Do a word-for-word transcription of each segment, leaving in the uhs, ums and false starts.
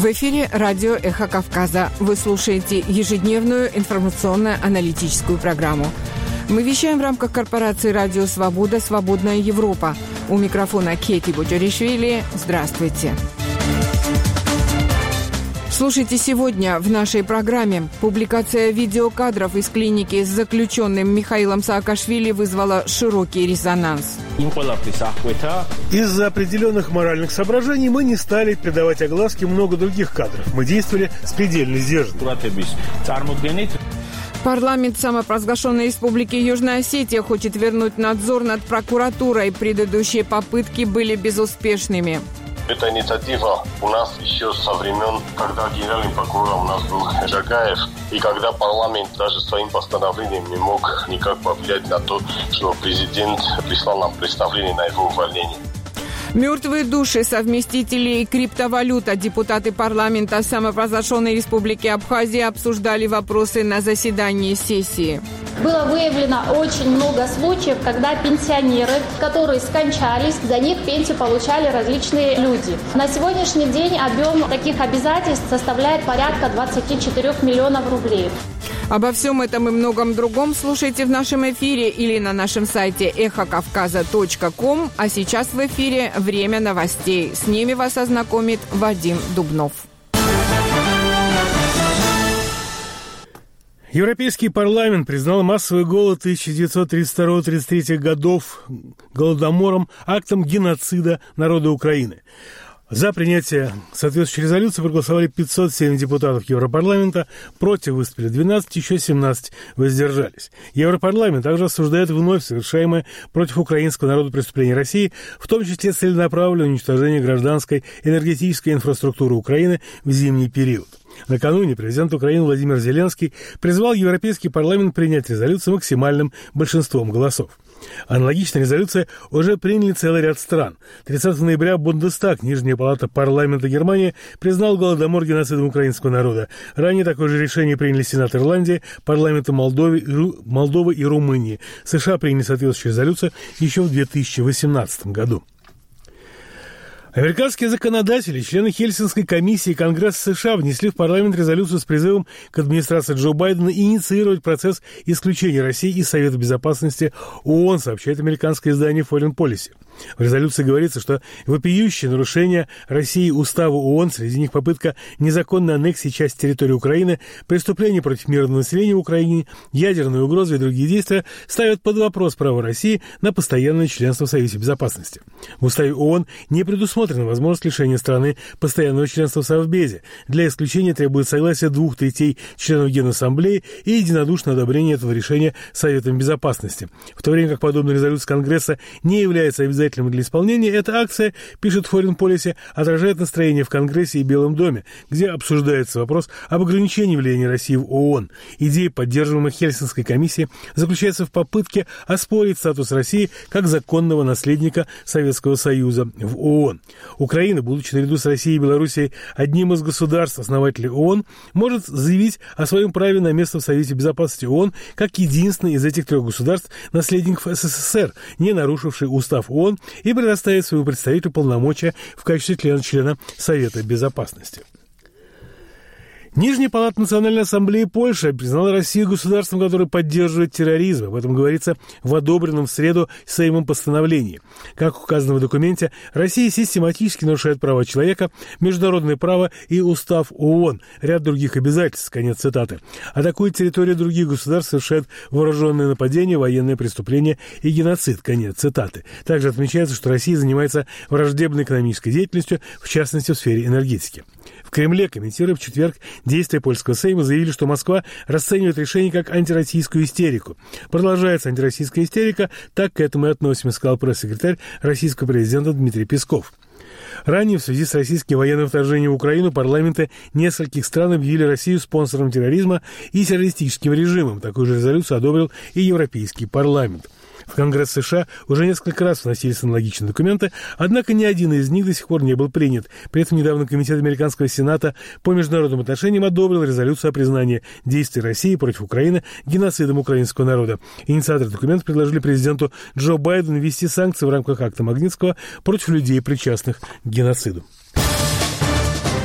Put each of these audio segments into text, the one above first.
В эфире радио «Эхо Кавказа». Вы слушаете ежедневную информационно-аналитическую программу. Мы вещаем в рамках корпорации «Радио Свобода. Свободная Европа». У микрофона Кети Боджаришвили. Здравствуйте. Слушайте сегодня в нашей программе. Публикация видеокадров из клиники с заключенным Михаилом Саакашвили вызвала широкий резонанс. Из-за определенных моральных соображений мы не стали придавать огласке много других кадров. Мы действовали с предельной сдержанностью. Парламент самопровозглашенной республики Южная Осетия хочет вернуть надзор над прокуратурой. Предыдущие попытки были безуспешными. Эта инициатива у нас еще со времен, когда генеральным прокурором у нас был Жагаев, и когда парламент даже своим постановлением не мог никак повлиять на то, что президент прислал нам представление на его увольнение. Мертвые души совместителей криптовалюта. Депутаты парламента самопровозглашенной республики Абхазия обсуждали вопросы на заседании сессии. Было выявлено очень много случаев, когда пенсионеры, которые скончались, за них пенсию получали различные люди. На сегодняшний день объем таких обязательств составляет порядка двадцать четыре миллионов рублей. Обо всем этом и многом другом слушайте в нашем эфире или на нашем сайте эхо кавказа точка ком. А сейчас в эфире время новостей. С ними вас ознакомит Вадим Дубнов. Европейский парламент признал массовый голод тысяча девятьсот тридцать второго — тридцать третьего годов голодомором, актом геноцида народа Украины. За принятие соответствующей резолюции проголосовали пятьсот семь депутатов Европарламента, против выступили двенадцать, еще семнадцать воздержались. Европарламент также осуждает вновь совершаемое против украинского народа преступление России, в том числе целенаправленное уничтожение гражданской энергетической инфраструктуры Украины в зимний период. Накануне президент Украины Владимир Зеленский призвал Европейский парламент принять резолюцию максимальным большинством голосов. Аналогичная резолюция уже приняли целый ряд стран. тридцатого ноября Бундестаг, Нижняя палата парламента Германии, признал голодомор геноцидом украинского народа. Ранее такое же решение приняли Сенат Ирландии, парламенты Молдовы, Молдовы и Румынии. США приняли соответствующую резолюцию еще в две тысячи восемнадцатом году. Американские законодатели, члены Хельсинской комиссии Конгресса США внесли в парламент резолюцию с призывом к администрации Джо Байдена инициировать процесс исключения России из Совета Безопасности ООН, сообщает американское издание Foreign Policy. В резолюции говорится, что вопиющие нарушения России Устава ООН, среди них попытка незаконной аннексии части территории Украины, преступления против мирного населения в Украине, ядерные угрозы и другие действия ставят под вопрос право России на постоянное членство в Совете Безопасности. В Уставе ООН не предусмотрена возможность лишения страны постоянного членства в Совбезе. Для исключения требует согласия двух третей членов Генассамблеи и единодушное одобрение этого решения Советом Безопасности. В то время как подобная резолюция Конгресса не является обязательной для исполнения, эта акция, пишет Foreign Policy, отражает настроение в Конгрессе и Белом доме, где обсуждается вопрос об ограничении влияния России в ООН. Идея, поддерживаемая Хельсинской комиссией, заключается в попытке оспорить статус России как законного наследника Советского Союза в ООН. Украина, будучи наряду с Россией и Белоруссией одним из государств-основателей ООН, может заявить о своем праве на место в Совете Безопасности ООН как единственный из этих трех государств наследников СССР, не нарушивший устав ООН, и предоставить своему представителю полномочия в качестве члена, члена Совета Безопасности. Нижняя палата Национальной ассамблеи Польши признала Россию государством, которое поддерживает терроризм. Об этом говорится в одобренном в среду Сеймом постановлении. Как указано в документе, Россия систематически нарушает права человека, международное право и устав ООН, ряд других обязательств, конец цитаты. Атакует территорию других государств, совершает вооруженные нападения, военные преступления и геноцид, конец цитаты. Также отмечается, что Россия занимается враждебной экономической деятельностью, в частности в сфере энергетики. В Кремле, комментируя в четверг действия польского Сейма, заявили, что Москва расценивает решение как антироссийскую истерику. Продолжается антироссийская истерика, так к этому и относимся, сказал пресс-секретарь российского президента Дмитрий Песков. Ранее в связи с российским военным вторжением в Украину парламенты нескольких стран объявили Россию спонсором терроризма и террористическим режимом. Такую же резолюцию одобрил и Европейский парламент. В Конгресс США уже несколько раз вносились аналогичные документы, однако ни один из них до сих пор не был принят. При этом недавно Комитет Американского Сената по международным отношениям одобрил резолюцию о признании действий России против Украины геноцидом украинского народа. Инициаторы документа предложили президенту Джо Байдену ввести санкции в рамках акта Магнитского против людей, причастных к геноциду.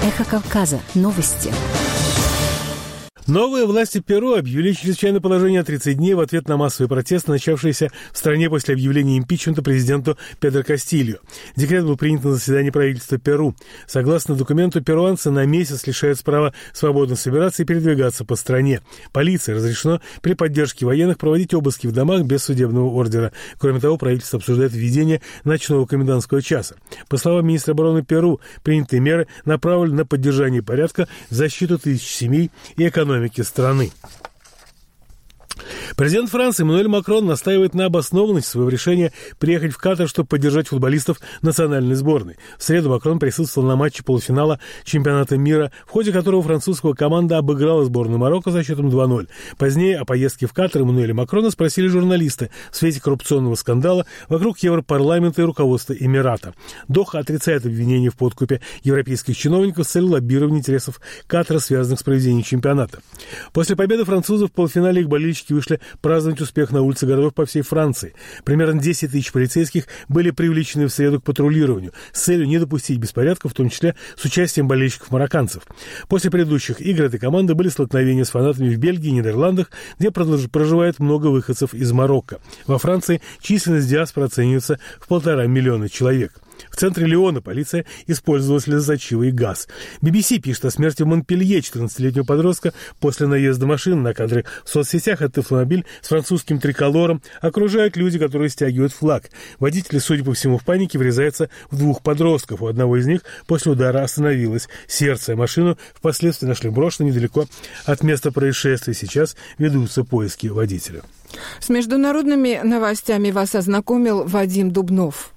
Эхо Кавказа. Новости. Новые власти Перу объявили чрезвычайное положение на тридцать дней в ответ на массовые протесты, начавшиеся в стране после объявления импичмента президенту Педро Кастильо. Декрет был принят на заседании правительства Перу. Согласно документу, перуанцы на месяц лишаются права свободно собираться и передвигаться по стране. Полиции разрешено при поддержке военных проводить обыски в домах без судебного ордера. Кроме того, правительство обсуждает введение ночного комендантского часа. По словам министра обороны Перу, принятые меры направлены на поддержание порядка, защиту тысяч семей и экономики страны. Президент Франции Эммануэль Макрон настаивает на обоснованности своего решения приехать в Катар, чтобы поддержать футболистов национальной сборной. В среду Макрон присутствовал на матче полуфинала чемпионата мира, в ходе которого французская команда обыграла сборную Марокко за счетом два ноль. Позднее о поездке в Катар Эммануэля Макрона спросили журналисты в свете коррупционного скандала вокруг Европарламента и руководства Эмирата. Доха отрицает обвинения в подкупе европейских чиновников с целью лоббирования интересов Катара, связанных с проведением чемпионата. После победы французов в полуфинале их болельщики вышли праздновать успех на улице городов по всей Франции. Примерно десять тысяч полицейских были привлечены в среду к патрулированию с целью не допустить беспорядков, в том числе с участием болельщиков-марокканцев. После предыдущих игр этой команды были столкновения с фанатами в Бельгии и Нидерландах, где проживает много выходцев из Марокко. Во Франции численность диаспоры оценивается в полтора миллиона человек. В центре Лиона полиция использовала слезоточивый газ. би би си пишет о смерти в Монпелье четырнадцатилетнего подростка после наезда машины. На кадре в соцсетях этот автомобиль с французским триколором окружают люди, которые стягивают флаг. Водитель, судя по всему, в панике врезается в двух подростков. У одного из них после удара остановилось сердце. Машину впоследствии нашли брошенной недалеко от места происшествия. Сейчас ведутся поиски водителя. С международными новостями вас ознакомил Вадим Дубнов.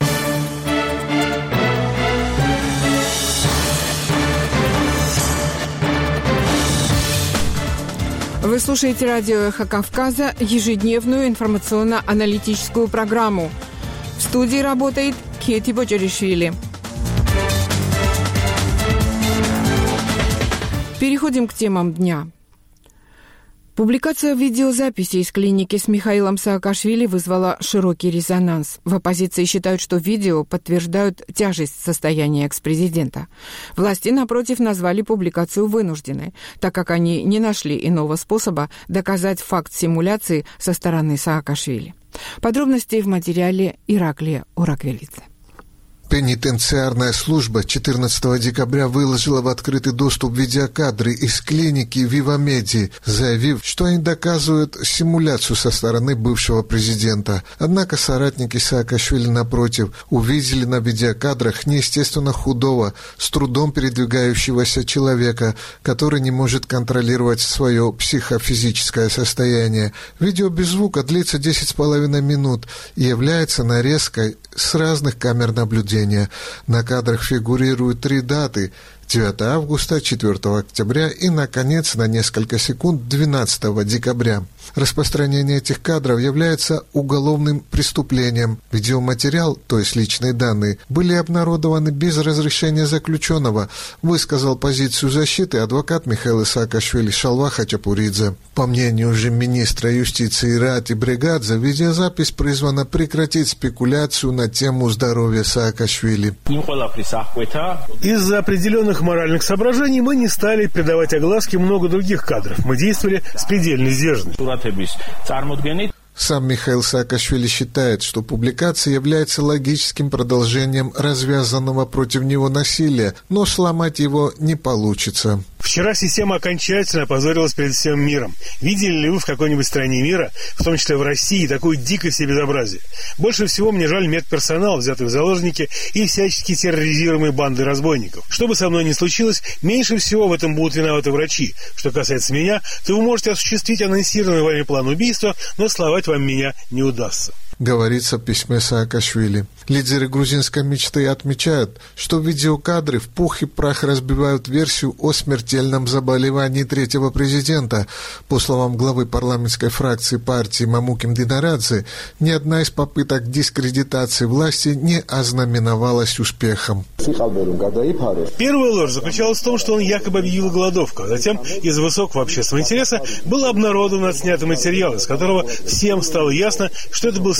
Вы слушаете радио «Эхо Кавказа», ежедневную информационно-аналитическую программу. В студии работает Кети Боджаришвили. Переходим к темам дня. Публикация видеозаписи из клиники с Михаилом Саакашвили вызвала широкий резонанс. В оппозиции считают, что видео подтверждают тяжесть состояния экс-президента. Власти, напротив, назвали публикацию вынужденной, так как они не нашли иного способа доказать факт симуляции со стороны Саакашвили. Подробности в материале Ираклия Ураквелидзе. Пенитенциарная служба четырнадцатого декабря выложила в открытый доступ видеокадры из клиники Вивамеди, заявив, что они доказывают симуляцию со стороны бывшего президента. Однако соратники Саакашвили, напротив, увидели на видеокадрах неестественно худого, с трудом передвигающегося человека, который не может контролировать свое психофизическое состояние. Видео без звука длится десять с половиной минут и является нарезкой с разных камер наблюдения. На кадрах фигурируют три даты – девятого августа, четвёртого октября и, наконец, на несколько секунд двенадцатого декабря. Распространение этих кадров является уголовным преступлением. Видеоматериал, то есть личные данные, были обнародованы без разрешения заключенного, высказал позицию защиты адвокат Михаила Саакашвили Шалва Хачапуридзе. По мнению же министра юстиции Рати Бригадзе, видеозапись призвана прекратить спекуляцию на тему здоровья Саакашвили. Из-за определенных моральных соображений мы не стали придавать огласке много других кадров. Мы действовали с предельной сдержанностью. Сам Михаил Саакашвили считает, что публикация является логическим продолжением развязанного против него насилия, но сломать его не получится. Вчера система окончательно опозорилась перед всем миром. Видели ли вы в какой-нибудь стране мира, в том числе в России, такое дикость и безобразие? Больше всего мне жаль медперсонал, взятый в заложники, и всячески терроризируемые банды разбойников. Что бы со мной ни случилось, меньше всего в этом будут виноваты врачи. Что касается меня, то вы можете осуществить анонсированный вами план убийства, но словать вам меня не удастся. Говорится в письме Саакашвили. Лидеры грузинской мечты отмечают, что видеокадры в пух и прах разбивают версию о смертельном заболевании третьего президента. По словам главы парламентской фракции партии Мамуким Динарадзе, ни одна из попыток дискредитации власти не ознаменовалась успехом. Первая ложь заключалась в том, что он якобы объявил голодовку, а затем из высокого общественного интереса был обнародован отснятый материал, из которого всем стало ясно, что это был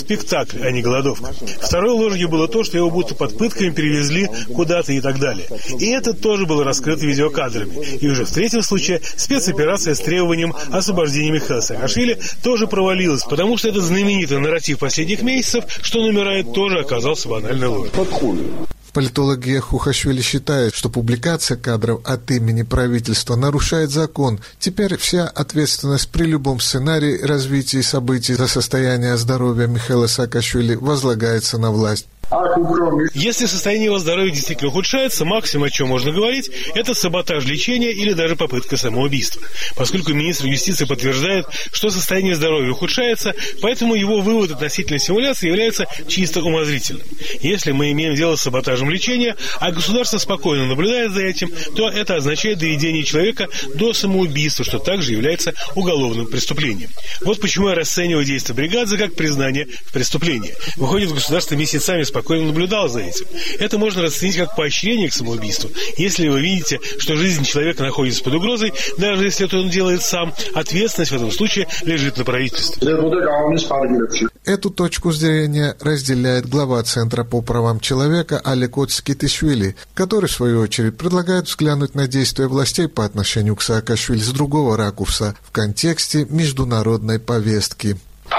спектакль, а не голодовка. Второй ложью было то, что его будто под пытками перевезли куда-то и так далее. И это тоже было раскрыто видеокадрами. И уже в третьем случае спецоперация с требованием освобождения Михаила Саакашвили тоже провалилась, потому что этот знаменитый нарратив последних месяцев, что он умирает, тоже оказался банальной ложью. Политологи Эхухашвили считают, что публикация кадров от имени правительства нарушает закон. Теперь вся ответственность при любом сценарии развития событий за состояние здоровья Михаила Саакашвили возлагается на власть. Если состояние его здоровья действительно ухудшается, максимум, о чем можно говорить, это саботаж лечения или даже попытка самоубийства. Поскольку министр юстиции подтверждает, что состояние здоровья ухудшается, поэтому его вывод относительно симуляции является чисто умозрительным. Если мы имеем дело с саботажем лечения, а государство спокойно наблюдает за этим, то это означает доведение человека до самоубийства, что также является уголовным преступлением. Вот почему я расцениваю действия бригады как признание в преступлении. Выходит, государство месяцами спокойно наблюдал за этим. Это можно расценить как поощрение к самоубийству. Если вы видите, что жизнь человека находится под угрозой, даже если это он делает сам, ответственность в этом случае лежит на правительстве. Эту точку зрения разделяет глава Центра по правам человека Алек Оцкитишвили, который, в свою очередь, предлагает взглянуть на действия властей по отношению к Саакашвили с другого ракурса в контексте международной повестки.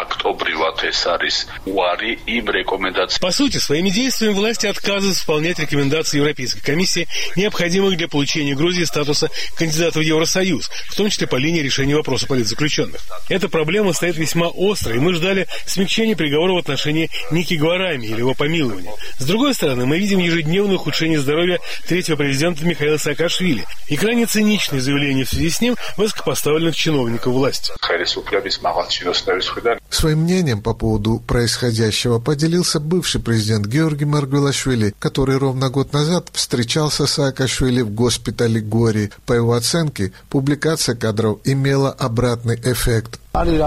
По сути, своими действиями власти отказываются выполнять рекомендации Европейской комиссии, необходимых для получения Грузии статуса кандидата в Евросоюз, в том числе по линии решения вопроса политзаключенных. Эта проблема стоит весьма остро, и мы ждали смягчения приговора в отношении Ники Гварами или его помилования. С другой стороны, мы видим ежедневное ухудшение здоровья третьего президента Михаила Саакашвили и крайне циничные заявления в связи с ним высокопоставленных чиновников власти. Своим мнением по поводу происходящего поделился бывший президент Георгий Маргвелашвили, который ровно год назад встречался с Саакашвили в госпитале Гори. По его оценке, публикация кадров имела обратный эффект.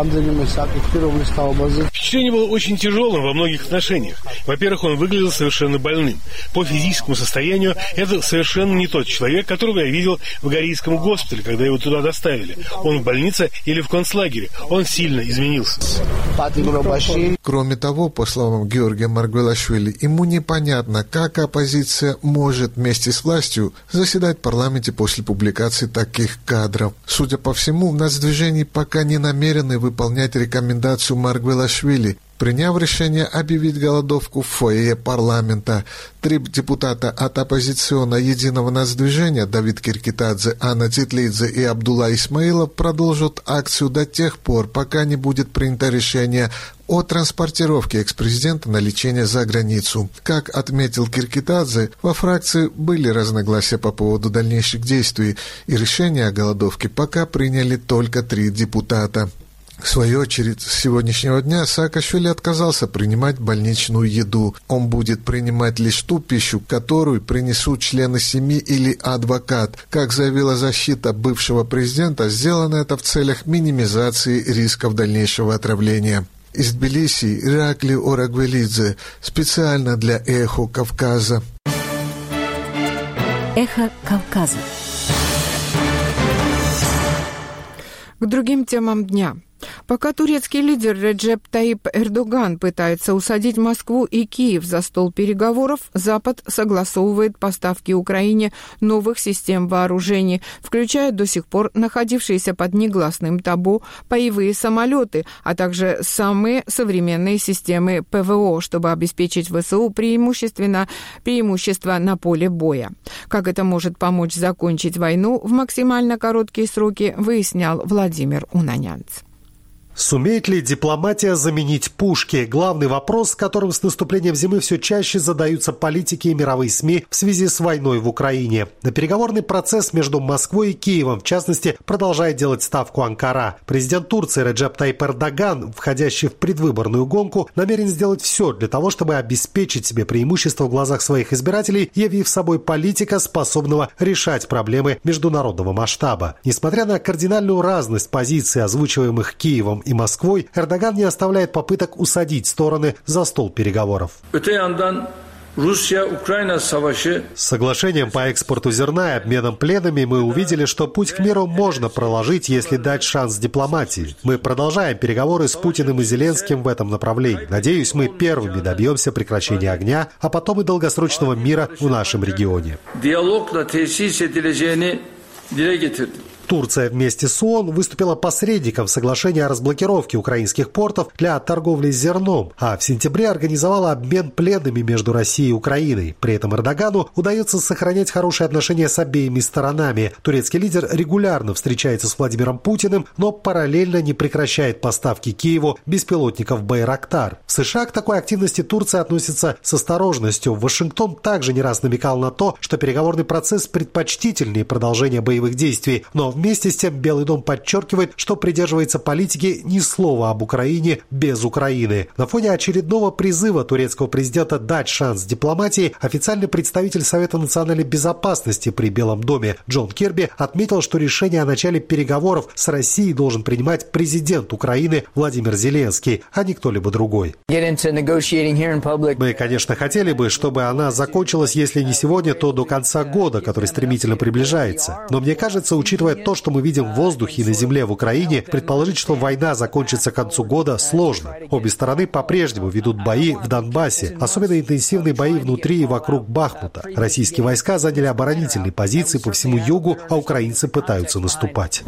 Впечатление было очень тяжелым во многих отношениях. Во-первых, он выглядел совершенно больным. По физическому состоянию это совершенно не тот человек, которого я видел в Горийском госпитале, когда его туда доставили. Он в больнице или в концлагере. Он сильно изменился. Кроме того, по словам Георгия Маргвелашвили, ему непонятно, как оппозиция может вместе с властью заседать в парламенте после публикации таких кадров. Судя по всему, в нацдвижении пока не намерены выполнять рекомендацию Маргвелашвили, приняв решение объявить голодовку в фойе парламента. Три депутата от оппозиционного единого нацдвижения Давид Киркитадзе, Анна Титлидзе и Абдулла Исмаилов продолжат акцию до тех пор, пока не будет принято решение о транспортировке экс-президента на лечение за границу. Как отметил Киркитадзе, во фракции были разногласия по поводу дальнейших действий, и решение о голодовке пока приняли только три депутата. В свою очередь, с сегодняшнего дня Саакашвили отказался принимать больничную еду. Он будет принимать лишь ту пищу, которую принесут члены семьи или адвокат. Как заявила защита бывшего президента, сделано это в целях минимизации рисков дальнейшего отравления. Из Тбилиси Иракли Орагвелидзе, специально для «Эхо Кавказа». Эхо Кавказа. К другим темам дня. Пока турецкий лидер Реджеп Таип Эрдоган пытается усадить Москву и Киев за стол переговоров, Запад согласовывает поставки Украине новых систем вооружений, включая до сих пор находившиеся под негласным табу боевые самолеты, а также самые современные системы ПВО, чтобы обеспечить ВСУ преимущественно преимущество на поле боя. Как это может помочь закончить войну в максимально короткие сроки, выяснял Владимир Унанянц. Сумеет ли дипломатия заменить пушки? Главный вопрос, с которым с наступлением зимы все чаще задаются политики и мировые СМИ в связи с войной в Украине. На переговорный процесс между Москвой и Киевом, в частности, продолжает делать ставку Анкара. Президент Турции Реджеп Таип Эрдоган, входящий в предвыборную гонку, намерен сделать все для того, чтобы обеспечить себе преимущество в глазах своих избирателей, явив собой политика, способного решать проблемы международного масштаба. Несмотря на кардинальную разность позиций, озвучиваемых Киевом и Москвой, Эрдоган не оставляет попыток усадить стороны за стол переговоров. С соглашением по экспорту зерна и обменом пленами мы увидели, что путь к миру можно проложить, если дать шанс дипломатии. Мы продолжаем переговоры с Путиным и Зеленским в этом направлении. Надеюсь, мы первыми добьемся прекращения огня, а потом и долгосрочного мира в нашем регионе. Турция вместе с ООН выступила посредником в соглашении о разблокировке украинских портов для торговли зерном, а в сентябре организовала обмен пленными между Россией и Украиной. При этом Эрдогану удается сохранять хорошие отношения с обеими сторонами. Турецкий лидер регулярно встречается с Владимиром Путиным, но параллельно не прекращает поставки Киеву беспилотников «Байрактар». В США к такой активности Турция относится с осторожностью. Вашингтон также не раз намекал на то, что переговорный процесс предпочтительнее продолжения боевых действий, но вместе с тем Белый дом подчеркивает, что придерживается политики ни слова об Украине без Украины. На фоне очередного призыва турецкого президента дать шанс дипломатии, официальный представитель Совета национальной безопасности при Белом доме Джон Кирби отметил, что решение о начале переговоров с Россией должен принимать президент Украины Владимир Зеленский, а не кто-либо другой. Мы, конечно, хотели бы, чтобы она закончилась, если не сегодня, то до конца года, который стремительно приближается. Но мне кажется, учитывая то, что мы видим в воздухе и на земле в Украине, предположить, что война закончится к концу года, сложно. Обе стороны по-прежнему ведут бои в Донбассе, особенно интенсивные бои внутри и вокруг Бахмута. Российские войска заняли оборонительные позиции по всему югу, а украинцы пытаются наступать.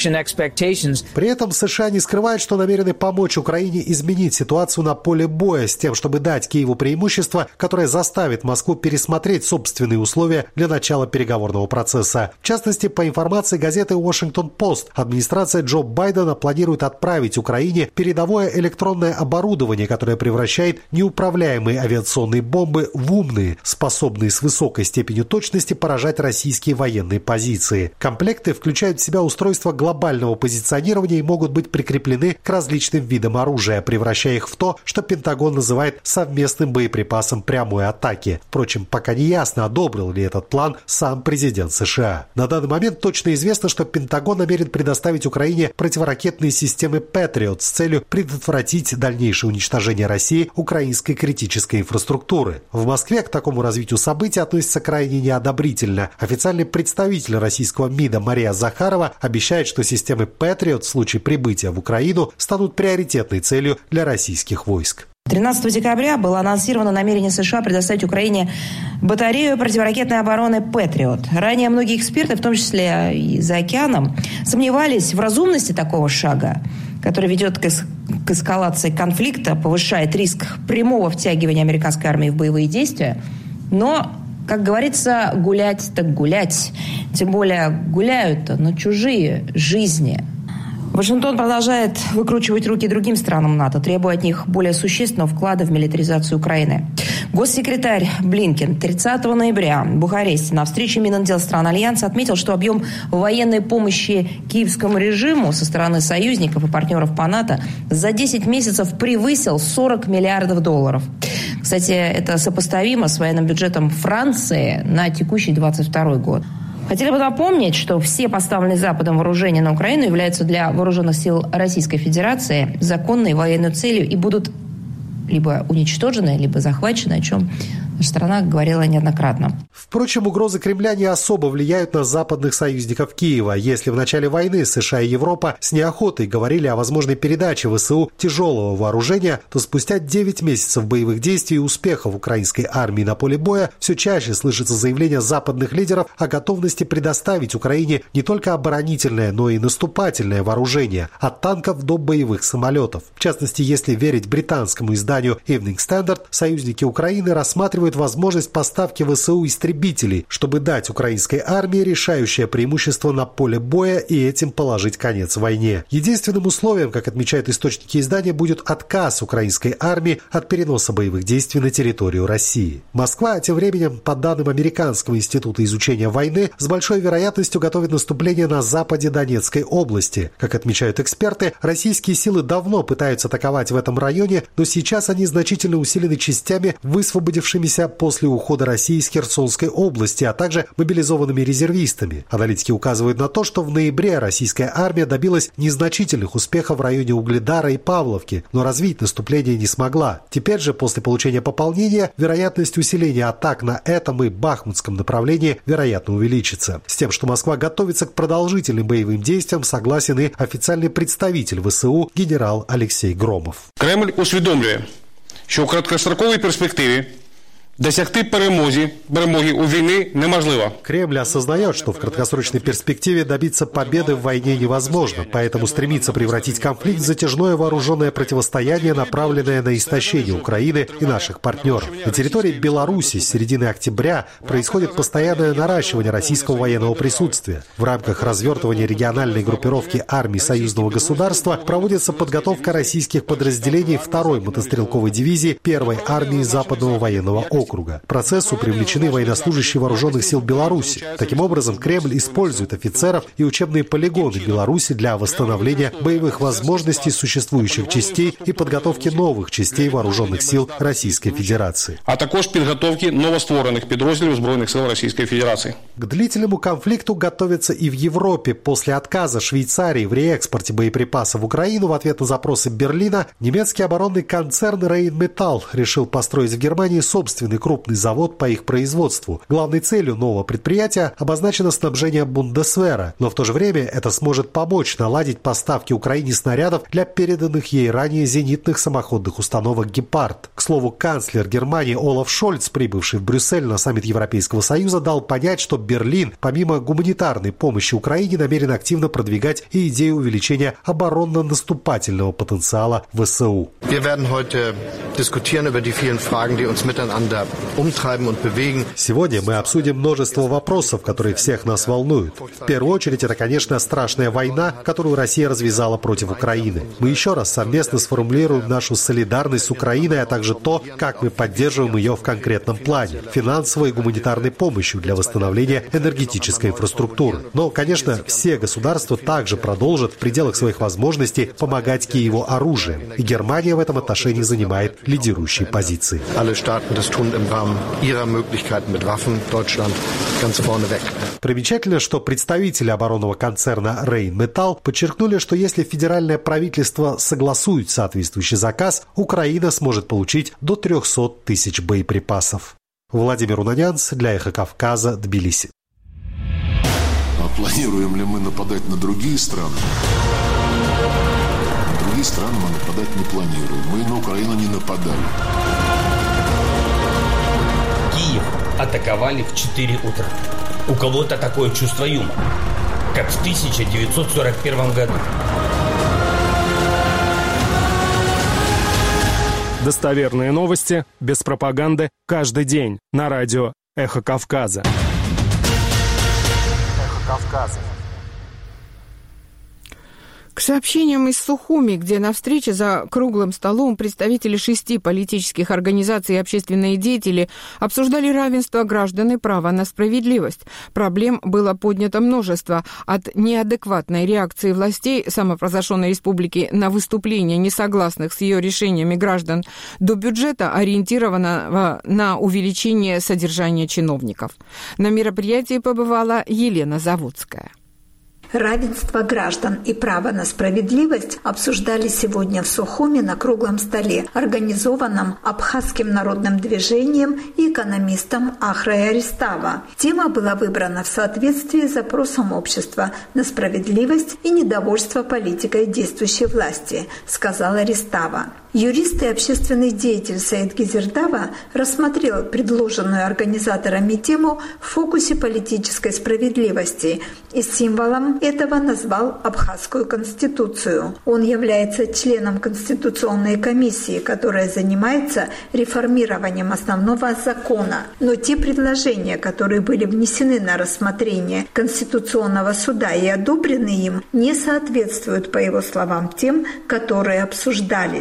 При этом США не скрывают, что намерены помочь Украине изменить ситуацию на поле боя с тем, чтобы дать Киеву преимущество, которое заставит Москву пересмотреть собственные условия для начала переговорного процесса. В частности, по информации газеты «Вашингтон-Пост», администрация Джо Байдена планирует отправить Украине передовое электронное оборудование, которое превращает неуправляемые авиационные бомбы в умные, способные с высокой степенью точности поражать российские военные позиции. Комплекты включают в себя устройства глобального позиционирования и могут быть прикреплены к различным видам оружия, превращая их в то, что Пентагон называет совместным боеприпасом прямой атаки. Впрочем, пока не ясно, одобрил ли этот план сам президент США. На данный момент точно известно, что Пентагон намерен предоставить Украине противоракетные системы «Патриот» с целью предотвратить дальнейшее уничтожение России украинской критической инфраструктуры. В Москве к такому развитию событий относится крайне неодобрительно. Официальный представитель российского МИДа Мария Захарова обещает, что системы «Патриот» в случае прибытия в Украину станут приоритетной целью для российских войск. тринадцатого декабря было анонсировано намерение США предоставить Украине батарею противоракетной обороны «Патриот». Ранее многие эксперты, в том числе и за океаном, сомневались в разумности такого шага, который ведет к, эс- к эскалации конфликта, повышает риск прямого втягивания американской армии в боевые действия. Но, как говорится, гулять так гулять. Тем более гуляют-то на чужие жизни. Вашингтон продолжает выкручивать руки другим странам НАТО, требуя от них более существенного вклада в милитаризацию Украины. Госсекретарь Блинкен тридцатого ноября в Бухаресте на встрече Минотдел стран Альянса отметил, что объем военной помощи киевскому режиму со стороны союзников и партнеров по НАТО за десять месяцев превысил сорок миллиардов долларов. Кстати, это сопоставимо с военным бюджетом Франции на текущий двадцать второй год. Хотели бы напомнить, что все поставленные Западом вооружения на Украину являются для вооруженных сил Российской Федерации законной военной целью и будут либо уничтожены, либо захвачены, о чем наша страна говорила неоднократно. Впрочем, угрозы Кремля не особо влияют на западных союзников Киева. Если в начале войны США и Европа с неохотой говорили о возможной передаче ВСУ тяжелого вооружения, то спустя девять месяцев боевых действий и успехов украинской армии на поле боя все чаще слышится заявление западных лидеров о готовности предоставить Украине не только оборонительное, но и наступательное вооружение, от танков до боевых самолетов. В частности, если верить британскому изданию Evening Standard, союзники Украины рассматривают возможность поставки ВСУ истребителей, чтобы дать украинской армии решающее преимущество на поле боя и этим положить конец войне. Единственным условием, как отмечают источники издания, будет отказ украинской армии от переноса боевых действий на территорию России. Москва, тем временем, по данным Американского института изучения войны, с большой вероятностью готовит наступление на западе Донецкой области. Как отмечают эксперты, российские силы давно пытаются атаковать в этом районе, но сейчас они значительно усилены частями, высвободившимися имеющимися после ухода России из Херсонской области, а также мобилизованными резервистами. Аналитики указывают на то, что в ноябре российская армия добилась незначительных успехов в районе Угледара и Павловки, но развить наступление не смогла. Теперь же, после получения пополнения, вероятность усиления атак на этом и Бахмутском направлении вероятно увеличится. С тем, что Москва готовится к продолжительным боевым действиям, согласен и официальный представитель ВСУ генерал Алексей Громов. Кремль усвідомлює, що у короткостроковій перспективі досягти перемоги, перемоги у войны неможливо. Кремль осознает, что в краткосрочной перспективе добиться победы в войне невозможно, поэтому стремится превратить конфликт в затяжное вооруженное противостояние, направленное на истощение Украины и наших партнеров. На территории Беларуси с середины октября происходит постоянное наращивание российского военного присутствия. В рамках развертывания региональной группировки армий союзного государства проводится подготовка российских подразделений второй мотострелковой дивизии первой армии Западного военного округа. округа. К процессу привлечены военнослужащие вооруженных сил Беларуси. Таким образом, Кремль использует офицеров и учебные полигоны Беларуси для восстановления боевых возможностей существующих частей и подготовки новых частей вооруженных сил Российской Федерации. А також підготовки новостворених підрозділів Збройних сил Российской Федерации. К длительному конфликту готовятся и в Европе. После отказа Швейцарии в реэкспорте боеприпасов в Украину в ответ на запросы Берлина, немецкий оборонный концерн Rheinmetall решил построить в Германии собственный крупный завод по их производству. Главной целью нового предприятия обозначено снабжение Бундесвера, но в то же время это сможет помочь наладить поставки Украине снарядов для переданных ей ранее зенитных самоходных установок «Гепард». К слову, канцлер Германии Олаф Шольц, прибывший в Брюссель на саммит Европейского Союза, дал понять, что Берлин, помимо гуманитарной помощи Украине, намерен активно продвигать и идею увеличения оборонно-наступательного потенциала ВСУ. Сегодня мы обсудим множество вопросов, которые всех нас волнуют. В первую очередь, это, конечно, страшная война, которую Россия развязала против Украины. Мы еще раз совместно сформулируем нашу солидарность с Украиной, а также то, как мы поддерживаем ее в конкретном плане, финансовой и гуманитарной помощью для восстановления энергетической инфраструктуры. Но, конечно, все государства также продолжат в пределах своих возможностей помогать Киеву оружием. И Германия в этом отношении занимает лидирующие позиции. Примечательно, что представители оборонного концерна Rheinmetall подчеркнули, что если федеральное правительство согласует соответствующий заказ, Украина сможет получить до триста тысяч боеприпасов. Владимир Унанянц для «Эхо Кавказа», Тбилиси. А планируем ли мы нападать на другие страны? На другие страны мы нападать не планируем. Мы на Украину не нападали. Киев атаковали в четыре утра. У кого-то такое чувство юмора, как в тысяча девятьсот сорок первом году. Достоверные новости, без пропаганды, каждый день на радио «Эхо Кавказа». «Эхо Кавказа». К сообщениям из Сухуми, где на встрече за круглым столом представители шести политических организаций и общественные деятели обсуждали равенство граждан и право на справедливость. Проблем было поднято множество. От неадекватной реакции властей самопрозглашенной республики на выступления несогласных с ее решениями граждан до бюджета, ориентированного на увеличение содержания чиновников. На мероприятии побывала Елена Заводская. Равенство граждан и право на справедливость обсуждали сегодня в Сухуми на круглом столе, организованном Абхазским народным движением и экономистом Ахрой Аристава. Тема была выбрана в соответствии с запросом общества на справедливость и недовольство политикой действующей власти, сказала Аристава. Юрист и общественный деятель Саид Гизердава рассмотрел предложенную организаторами тему в фокусе политической справедливости и символом этого назвал Абхазскую конституцию. Он является членом Конституционной комиссии, которая занимается реформированием основного закона. Но те предложения, которые были внесены на рассмотрение Конституционного суда и одобрены им, не соответствуют, по его словам, тем, которые обсуждались.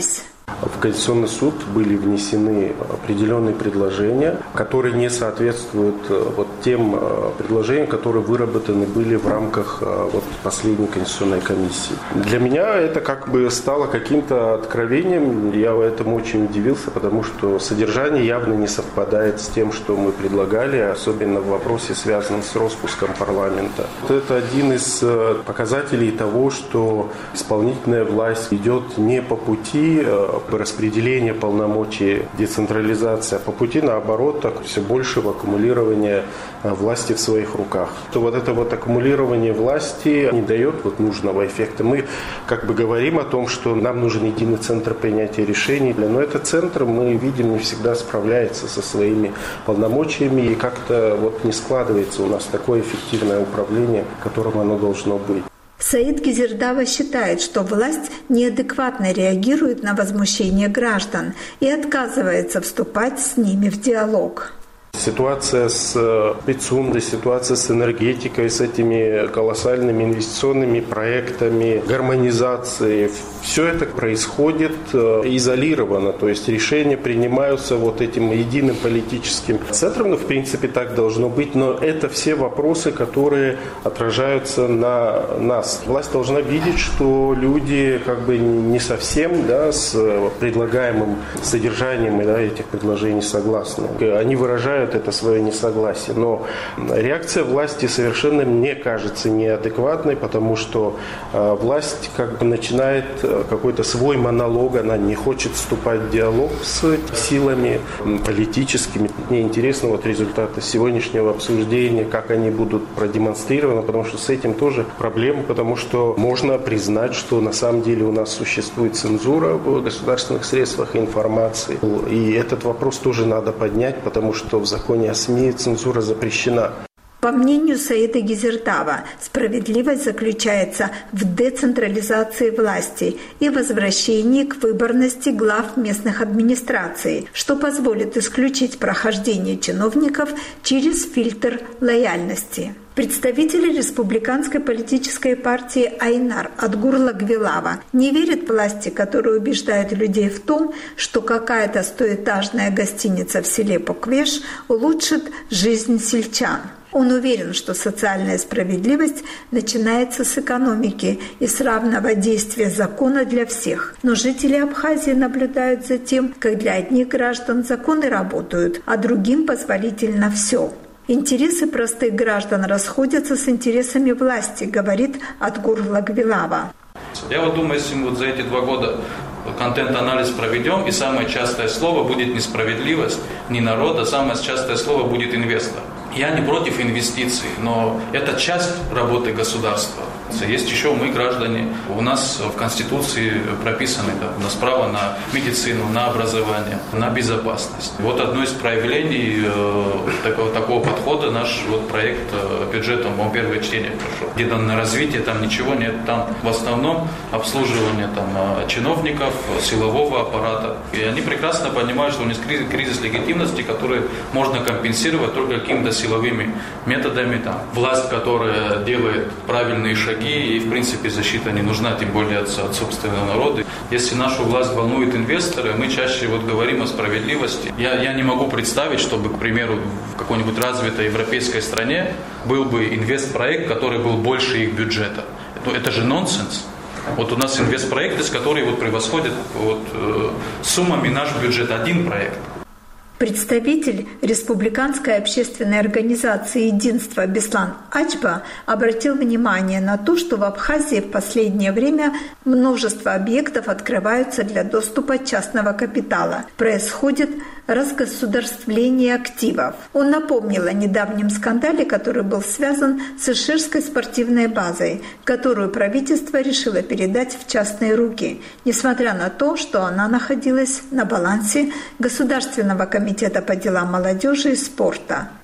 В Конституционный суд были внесены определенные предложения, которые не соответствуют вот тем предложениям, которые выработаны были в рамках вот последней Конституционной комиссии. Для меня это как бы стало каким-то откровением. Я этому очень удивился, потому что содержание явно не совпадает с тем, что мы предлагали, особенно в вопросе, связанном с распуском парламента. Это один из показателей того, что исполнительная власть идет не по пути распределения полномочий, децентрализации, а по пути, наоборот, так, все большего аккумулирования власти в своих руках. То вот это вот аккумулирование власти не дает вот нужного эффекта. Мы как бы говорим о том, что нам нужен единый центр принятия решений, но этот центр, мы видим, не всегда справляется со своими полномочиями, и как-то вот не складывается у нас такое эффективное управление, которым оно должно быть. Саид Гизердава считает, что власть неадекватно реагирует на возмущение граждан и отказывается вступать с ними в диалог. Ситуация с Пицундой, ситуация с энергетикой, с этими колоссальными инвестиционными проектами, гармонизацией, все это происходит изолированно, то есть решения принимаются вот этим единым политическим центром, ну, в принципе, так должно быть, но это все вопросы, которые отражаются на нас. Власть должна видеть, что люди как бы не совсем, да, с предлагаемым содержанием, да, этих предложений согласны. Они выражают это свое несогласие, но реакция власти совершенно, мне кажется, неадекватной, потому что э, власть как бы начинает какой-то свой монолог, она не хочет вступать в диалог с силами политическими. Мне интересно вот результаты сегодняшнего обсуждения, как они будут продемонстрированы, потому что с этим тоже проблема, потому что можно признать, что на самом деле у нас существует цензура в государственных средствах информации, и этот вопрос тоже надо поднять, потому что в законе о СМИ цензура запрещена. По мнению Саида Гизердава, справедливость заключается в децентрализации власти и возвращении к выборности глав местных администраций, что позволит исключить прохождение чиновников через фильтр лояльности. Представители республиканской политической партии Айнар Адгурла Гвилава не верит власти, которая убеждает людей в том, что какая-то стоэтажная гостиница в селе Поквеш улучшит жизнь сельчан. Он уверен, что социальная справедливость начинается с экономики и с равного действия закона для всех. Но жители Абхазии наблюдают за тем, как для одних граждан законы работают, а другим позволительно все. Интересы простых граждан расходятся с интересами власти, говорит Адгурла Гвилава. Я вот думаю, если мы вот за эти два года контент-анализ проведем, и самое частое слово будет несправедливость, не народа, самое частое слово будет инвестор. Я не против инвестиций, но это часть работы государства. Есть еще мы, граждане. У нас в Конституции прописаны, да, у нас право на медицину, на образование, на безопасность. Вот одно из проявлений э, такого, такого подхода наш вот проект э, бюджета, по-моему, первое чтение прошел. Где там на развитие там ничего нет, там в основном обслуживание там, чиновников, силового аппарата. И они прекрасно понимают, что у них кризис, кризис легитимности, который можно компенсировать только какими-то силовыми методами. Там, власть, которая делает правильные шаги, и, в принципе, защита не нужна, тем более от, от собственного народа. Если нашу власть волнуют инвесторы, мы чаще вот говорим о справедливости. Я, я не могу представить, чтобы, к примеру, в какой-нибудь развитой европейской стране был бы инвестпроект, который был больше их бюджета. Это, это же нонсенс. Вот у нас инвестпроекты, которые вот превосходят вот, э, суммами наш бюджет, один проект. Представитель республиканской общественной организации «Единство» Беслан Ачба обратил внимание на то, что в Абхазии в последнее время множество объектов открываются для доступа частного капитала. Происходит разгосударствление активов. Он напомнил о недавнем скандале, который был связан с Иширской спортивной базой, которую правительство решило передать в частные руки, несмотря на то, что она находилась на балансе Государственного комитета по делам молодежи и спорта.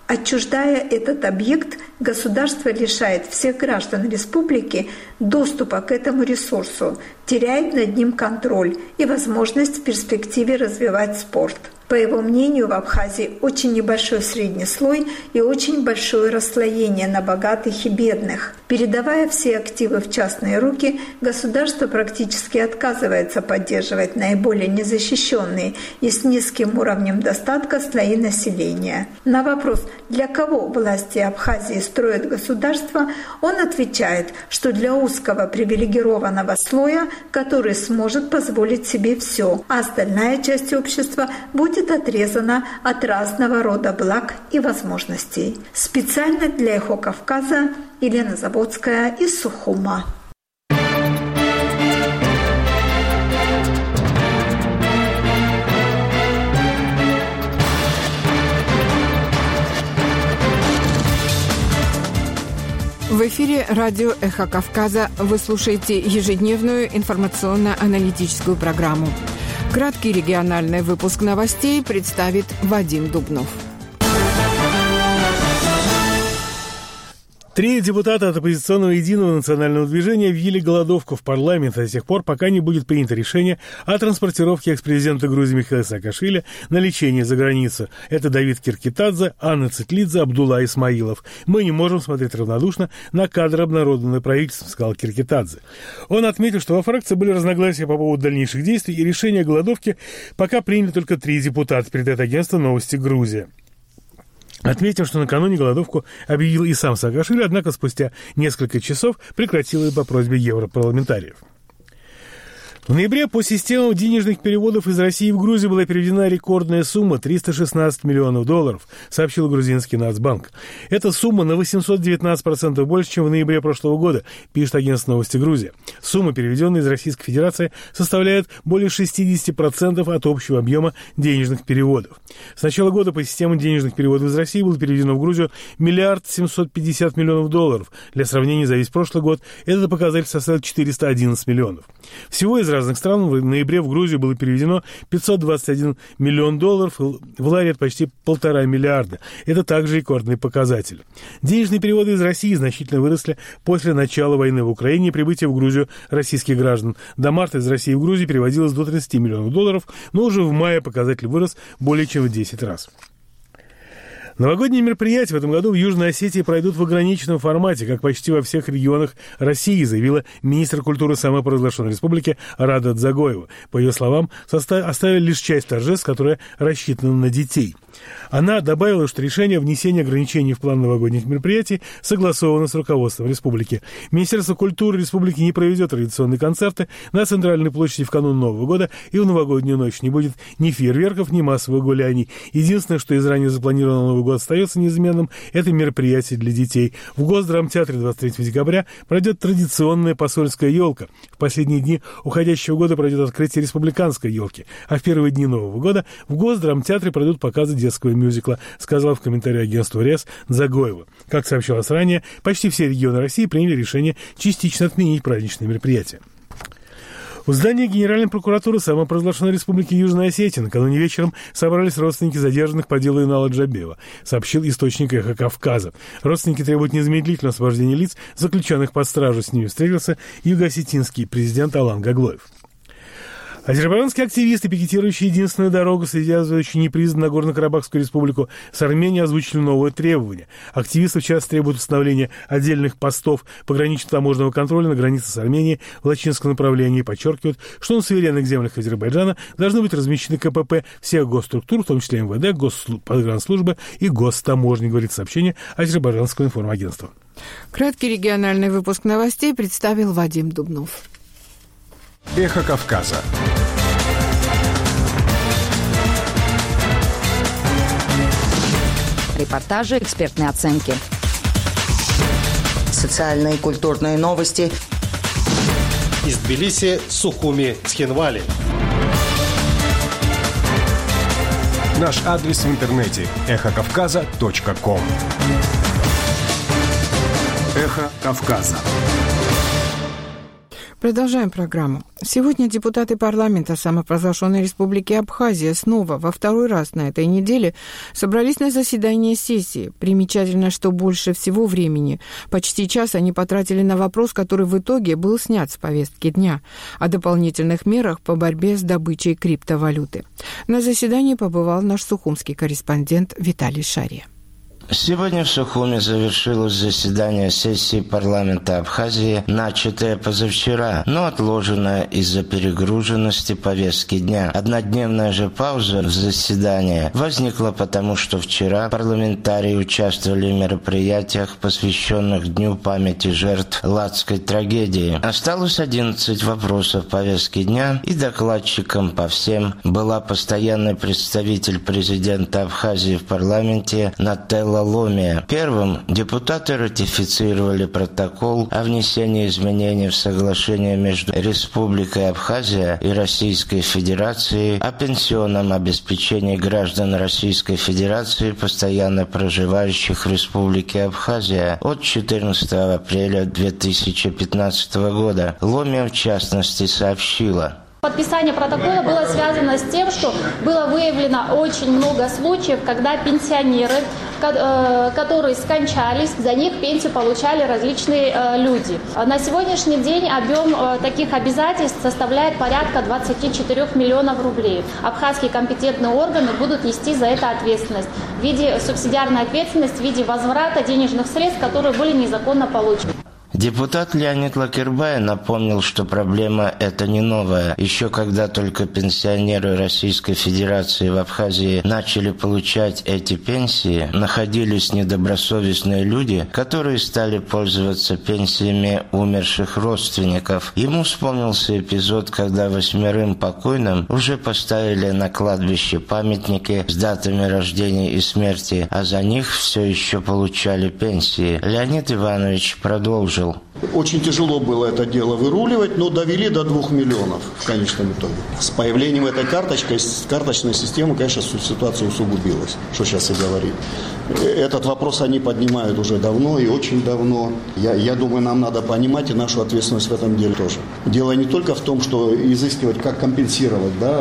Отчуждая этот объект, государство лишает всех граждан республики доступа к этому ресурсу, теряет над ним контроль и возможность в перспективе развивать спорт. По его мнению, в Абхазии очень небольшой средний слой и очень большое расслоение на богатых и бедных. Передавая все активы в частные руки, государство практически отказывается поддерживать наиболее незащищенные и с низким уровнем достатка слои населения. На вопрос, для кого власти Абхазии строят государство, он отвечает, что для узкого привилегированного слоя, который сможет позволить себе все, а остальная часть общества будет отрезана от разного рода благ и возможностей. Специально для «Эхо Кавказа» Елена Заводская из Сухума. В эфире радио «Эхо Кавказа». Вы слушаете ежедневную информационно-аналитическую программу. Краткий региональный выпуск новостей представит Вадим Дубнов. Три депутата от оппозиционного Единого национального движения ввели голодовку в парламент до тех пор, пока не будет принято решение о транспортировке экс-президента Грузии Михаила Саакашвили на лечение за границу. Это Давид Киркитадзе, Анна Цитлидзе, Абдулла Исмаилов. Мы не можем смотреть равнодушно на кадры, обнародованные правительством, сказал Киркитадзе. Он отметил, что во фракции были разногласия по поводу дальнейших действий, и решение о голодовке пока приняли только три депутата, передает агентство «Новости Грузия». Отметим, что накануне голодовку объявил и сам Саакашвили, однако спустя несколько часов прекратил ее по просьбе европарламентариев. В ноябре по системам денежных переводов из России в Грузию была переведена рекордная сумма – триста шестнадцать миллионов долларов, сообщил грузинский Нацбанк. Эта сумма на восемьсот девятнадцать процентов больше, чем в ноябре прошлого года, пишет агентство «Новости Грузия». Сумма, переведенная из Российской Федерации, составляет более шестьдесят процентов от общего объема денежных переводов. С начала года по системам денежных переводов из России было переведено в Грузию миллиард семьсот пятьдесят миллионов долларов. Для сравнения, за весь прошлый год этот показатель составил четыреста одиннадцать миллионов. Всего из разных стран в ноябре в Грузию было переведено пятьсот двадцать один миллион долларов, в ларе это почти полтора миллиарда. Это также рекордный показатель. Денежные переводы из России значительно выросли после начала войны в Украине и прибытия в Грузию российских граждан. До марта из России в Грузию переводилось до тридцати миллионов долларов, но уже в мае показатель вырос более чем в десять раз. Новогодние мероприятия в этом году в Южной Осетии пройдут в ограниченном формате, как почти во всех регионах России, заявила министр культуры самопровозглашенной республики Рада Дзагоева. По ее словам, оставили лишь часть торжеств, которая рассчитана на детей. Она добавила, что решение о внесении ограничений в план новогодних мероприятий согласовано с руководством республики. Министерство культуры республики не проведет традиционные концерты на Центральной площади в канун Нового года, и в новогоднюю ночь не будет ни фейерверков, ни массовых гуляний. Единственное, что из ранее запланированного Нового года остается неизменным, это мероприятие для детей. В Госдрамтеатре двадцать третьего декабря пройдет традиционная посольская елка. В последние дни уходящего года пройдет открытие республиканской елки, а в первые дни Нового года в Госдрамтеатре пройдут показы детского мюзикла, сказала в комментарии агентству РИАС Дзагоева. Как сообщалось ранее, почти все регионы России приняли решение частично отменить праздничные мероприятия. В здании Генеральной прокуратуры самопровозглашенной республики Южная Осетия накануне вечером собрались родственники задержанных по делу Инала Джабева, сообщил источник «Эхо Кавказа». Родственники требуют незамедлительного освобождения лиц, заключенных под стражу. С ними встретился юго-осетинский президент Алан Гаглоев. Азербайджанские активисты, пикетирующие единственную дорогу, связывающую непризнанную Нагорно-Карабахскую республику с Арменией, озвучили новые требования. Активисты часто требуют установления отдельных постов погранично-таможенного контроля на границе с Арменией в Лачинском направлении и подчеркивают, что на суверенных землях Азербайджана должны быть размещены КПП всех госструктур, в том числе МВД, Госпогранслужбы и Гостаможни, говорит сообщение Азербайджанского информагентства. Краткий региональный выпуск новостей представил Вадим Дубнов. Эхо Кавказа. Репортажи, экспертные оценки. Социальные и культурные новости. Из Тбилиси, Сухуми, Цхинвали. Наш адрес в интернете эхо кавказа точка ком. Эхо Кавказа. Продолжаем программу. Сегодня депутаты парламента самопровозглашенной Республики Абхазия снова во второй раз на этой неделе собрались на заседание сессии. Примечательно, что больше всего времени, почти час, они потратили на вопрос, который в итоге был снят с повестки дня, о дополнительных мерах по борьбе с добычей криптовалюты. На заседании побывал наш сухумский корреспондент Виталий Шария. Сегодня в Сухуме завершилось заседание сессии парламента Абхазии, начатое позавчера, но отложенное из-за перегруженности повестки дня. Однодневная же пауза в заседании возникла потому, что вчера парламентарии участвовали в мероприятиях, посвященных Дню памяти жертв Ладской трагедии. Осталось одиннадцать вопросов повестки дня, и докладчиком по всем была постоянный представитель президента Абхазии в парламенте Нателла Ломия. Первым депутаты ратифицировали протокол о внесении изменений в соглашение между Республикой Абхазия и Российской Федерацией о пенсионном обеспечении граждан Российской Федерации, постоянно проживающих в Республике Абхазия от четырнадцатого апреля две тысячи пятнадцатого года. Ломия, в частности, сообщила: подписание протокола было связано с тем, что было выявлено очень много случаев, когда пенсионеры, которые скончались, за них пенсию получали различные люди. На сегодняшний день объем таких обязательств составляет порядка двадцать четыре миллионов рублей. Абхазские компетентные органы будут нести за это ответственность в виде субсидиарной ответственности, в виде возврата денежных средств, которые были незаконно получены. Депутат Леонид Лакербай напомнил, что проблема эта не новая. Еще когда только пенсионеры Российской Федерации в Абхазии начали получать эти пенсии, находились недобросовестные люди, которые стали пользоваться пенсиями умерших родственников. Ему вспомнился эпизод, когда восьмерым покойным уже поставили на кладбище памятники с датами рождения и смерти, а за них все еще получали пенсии. Леонид Иванович продолжил: очень тяжело было это дело выруливать, но довели до двух миллионов в конечном итоге. С появлением этой карточки, карточной системы, конечно, ситуация усугубилась, что сейчас и говорить. Этот вопрос они поднимают уже давно и очень давно. Я, я думаю, нам надо понимать и нашу ответственность в этом деле тоже. Дело не только в том, что изыскивать, как компенсировать, да,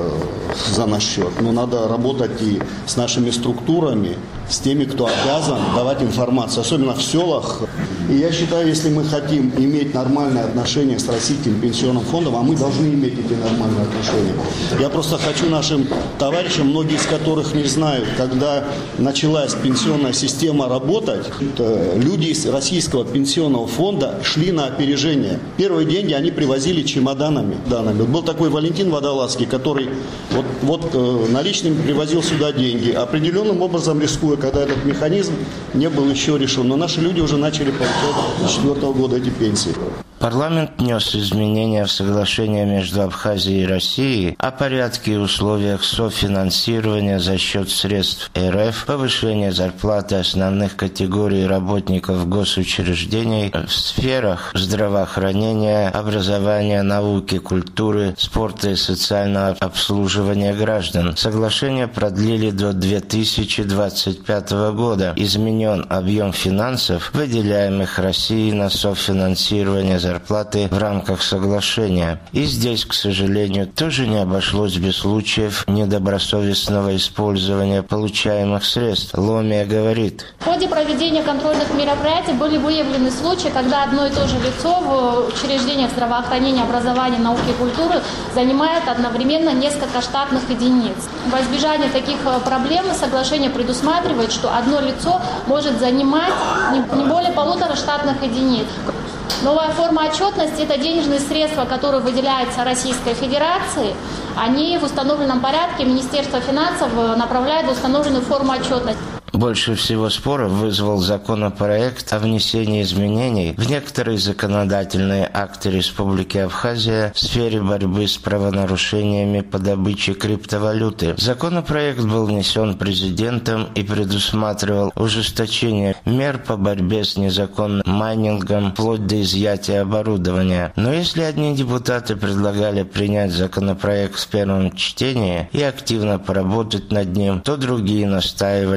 за наш счет, но надо работать и с нашими структурами, с теми, кто обязан давать информацию, особенно в селах. И я считаю, если мы хотим иметь нормальные отношения с Российским пенсионным фондом, а мы должны иметь эти нормальные отношения. Я просто хочу нашим товарищам, многие из которых не знают, когда началась пенсионная система работать, люди из Российского пенсионного фонда шли на опережение. Первые деньги они привозили чемоданами. данными. Был такой Валентин Водолазский, который вот, вот наличными привозил сюда деньги, определенным образом рискуя, когда этот механизм не был еще решен. Но наши люди уже начали получать с две тысячи четвёртого года эти пенсии. Парламент внес изменения в соглашение между Абхазией и Россией о порядке и условиях софинансирования за счет средств РФ, повышение зарплаты основных категорий работников госучреждений в сферах здравоохранения, образования, науки, культуры, спорта и социального обслуживания граждан. Соглашение продлили до две тысячи двадцать пятого года. Изменен объем финансов, выделяемых Россией на софинансирование зарплаты в рамках соглашения. И здесь, к сожалению, тоже не обошлось без случаев недобросовестного использования получаемых средств. Ломия говорит: в ходе проведения контрольных мероприятий были выявлены случаи, когда одно и то же лицо в учреждениях здравоохранения, образования, науки и культуры занимает одновременно несколько штатных единиц. Во избежание таких проблем соглашение предусматривает, что одно лицо может занимать не более полутора штатных единиц. Новая форма отчетности – это денежные средства, которые выделяются Российской Федерации. Они в установленном порядке Министерство финансов направляет в установленную форму отчетности. Больше всего споров вызвал законопроект о внесении изменений в некоторые законодательные акты Республики Абхазия в сфере борьбы с правонарушениями по добыче криптовалюты. Законопроект был внесен президентом и предусматривал ужесточение мер по борьбе с незаконным майнингом вплоть до изъятия оборудования. Но если одни депутаты предлагали принять законопроект в первом чтении и активно поработать над ним, то другие настаивали на том,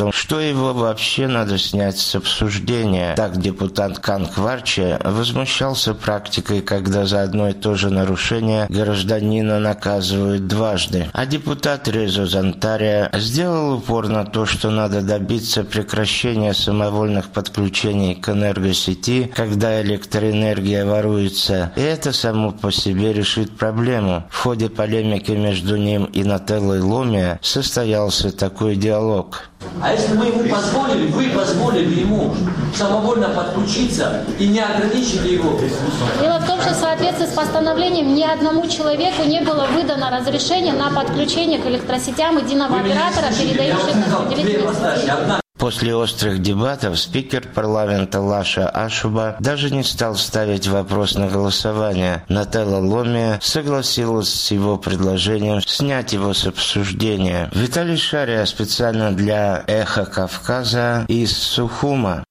том, что его вообще надо снять с обсуждения. Так депутат Кан Кварче возмущался практикой, когда за одно и то же нарушение гражданина наказывают дважды. А депутат Резо Зантария сделал упор на то, что надо добиться прекращения самовольных подключений к энергосети, когда электроэнергия воруется. И это само по себе решит проблему. В ходе полемики между ним и Нателлой Ломия состоялся такой диалог. А если мы ему позволили, вы позволили ему самовольно подключиться и не ограничили его? Дело в том, что в соответствии с постановлением ни одному человеку не было выдано разрешение на подключение к электросетям единого оператора, передающих распределительные. После острых дебатов спикер парламента Лаша Ашуба даже не стал ставить вопрос на голосование. Нателла Ломия согласилась с его предложением снять его с обсуждения. Виталий Шария специально для «Эхо Кавказа» из Сухума.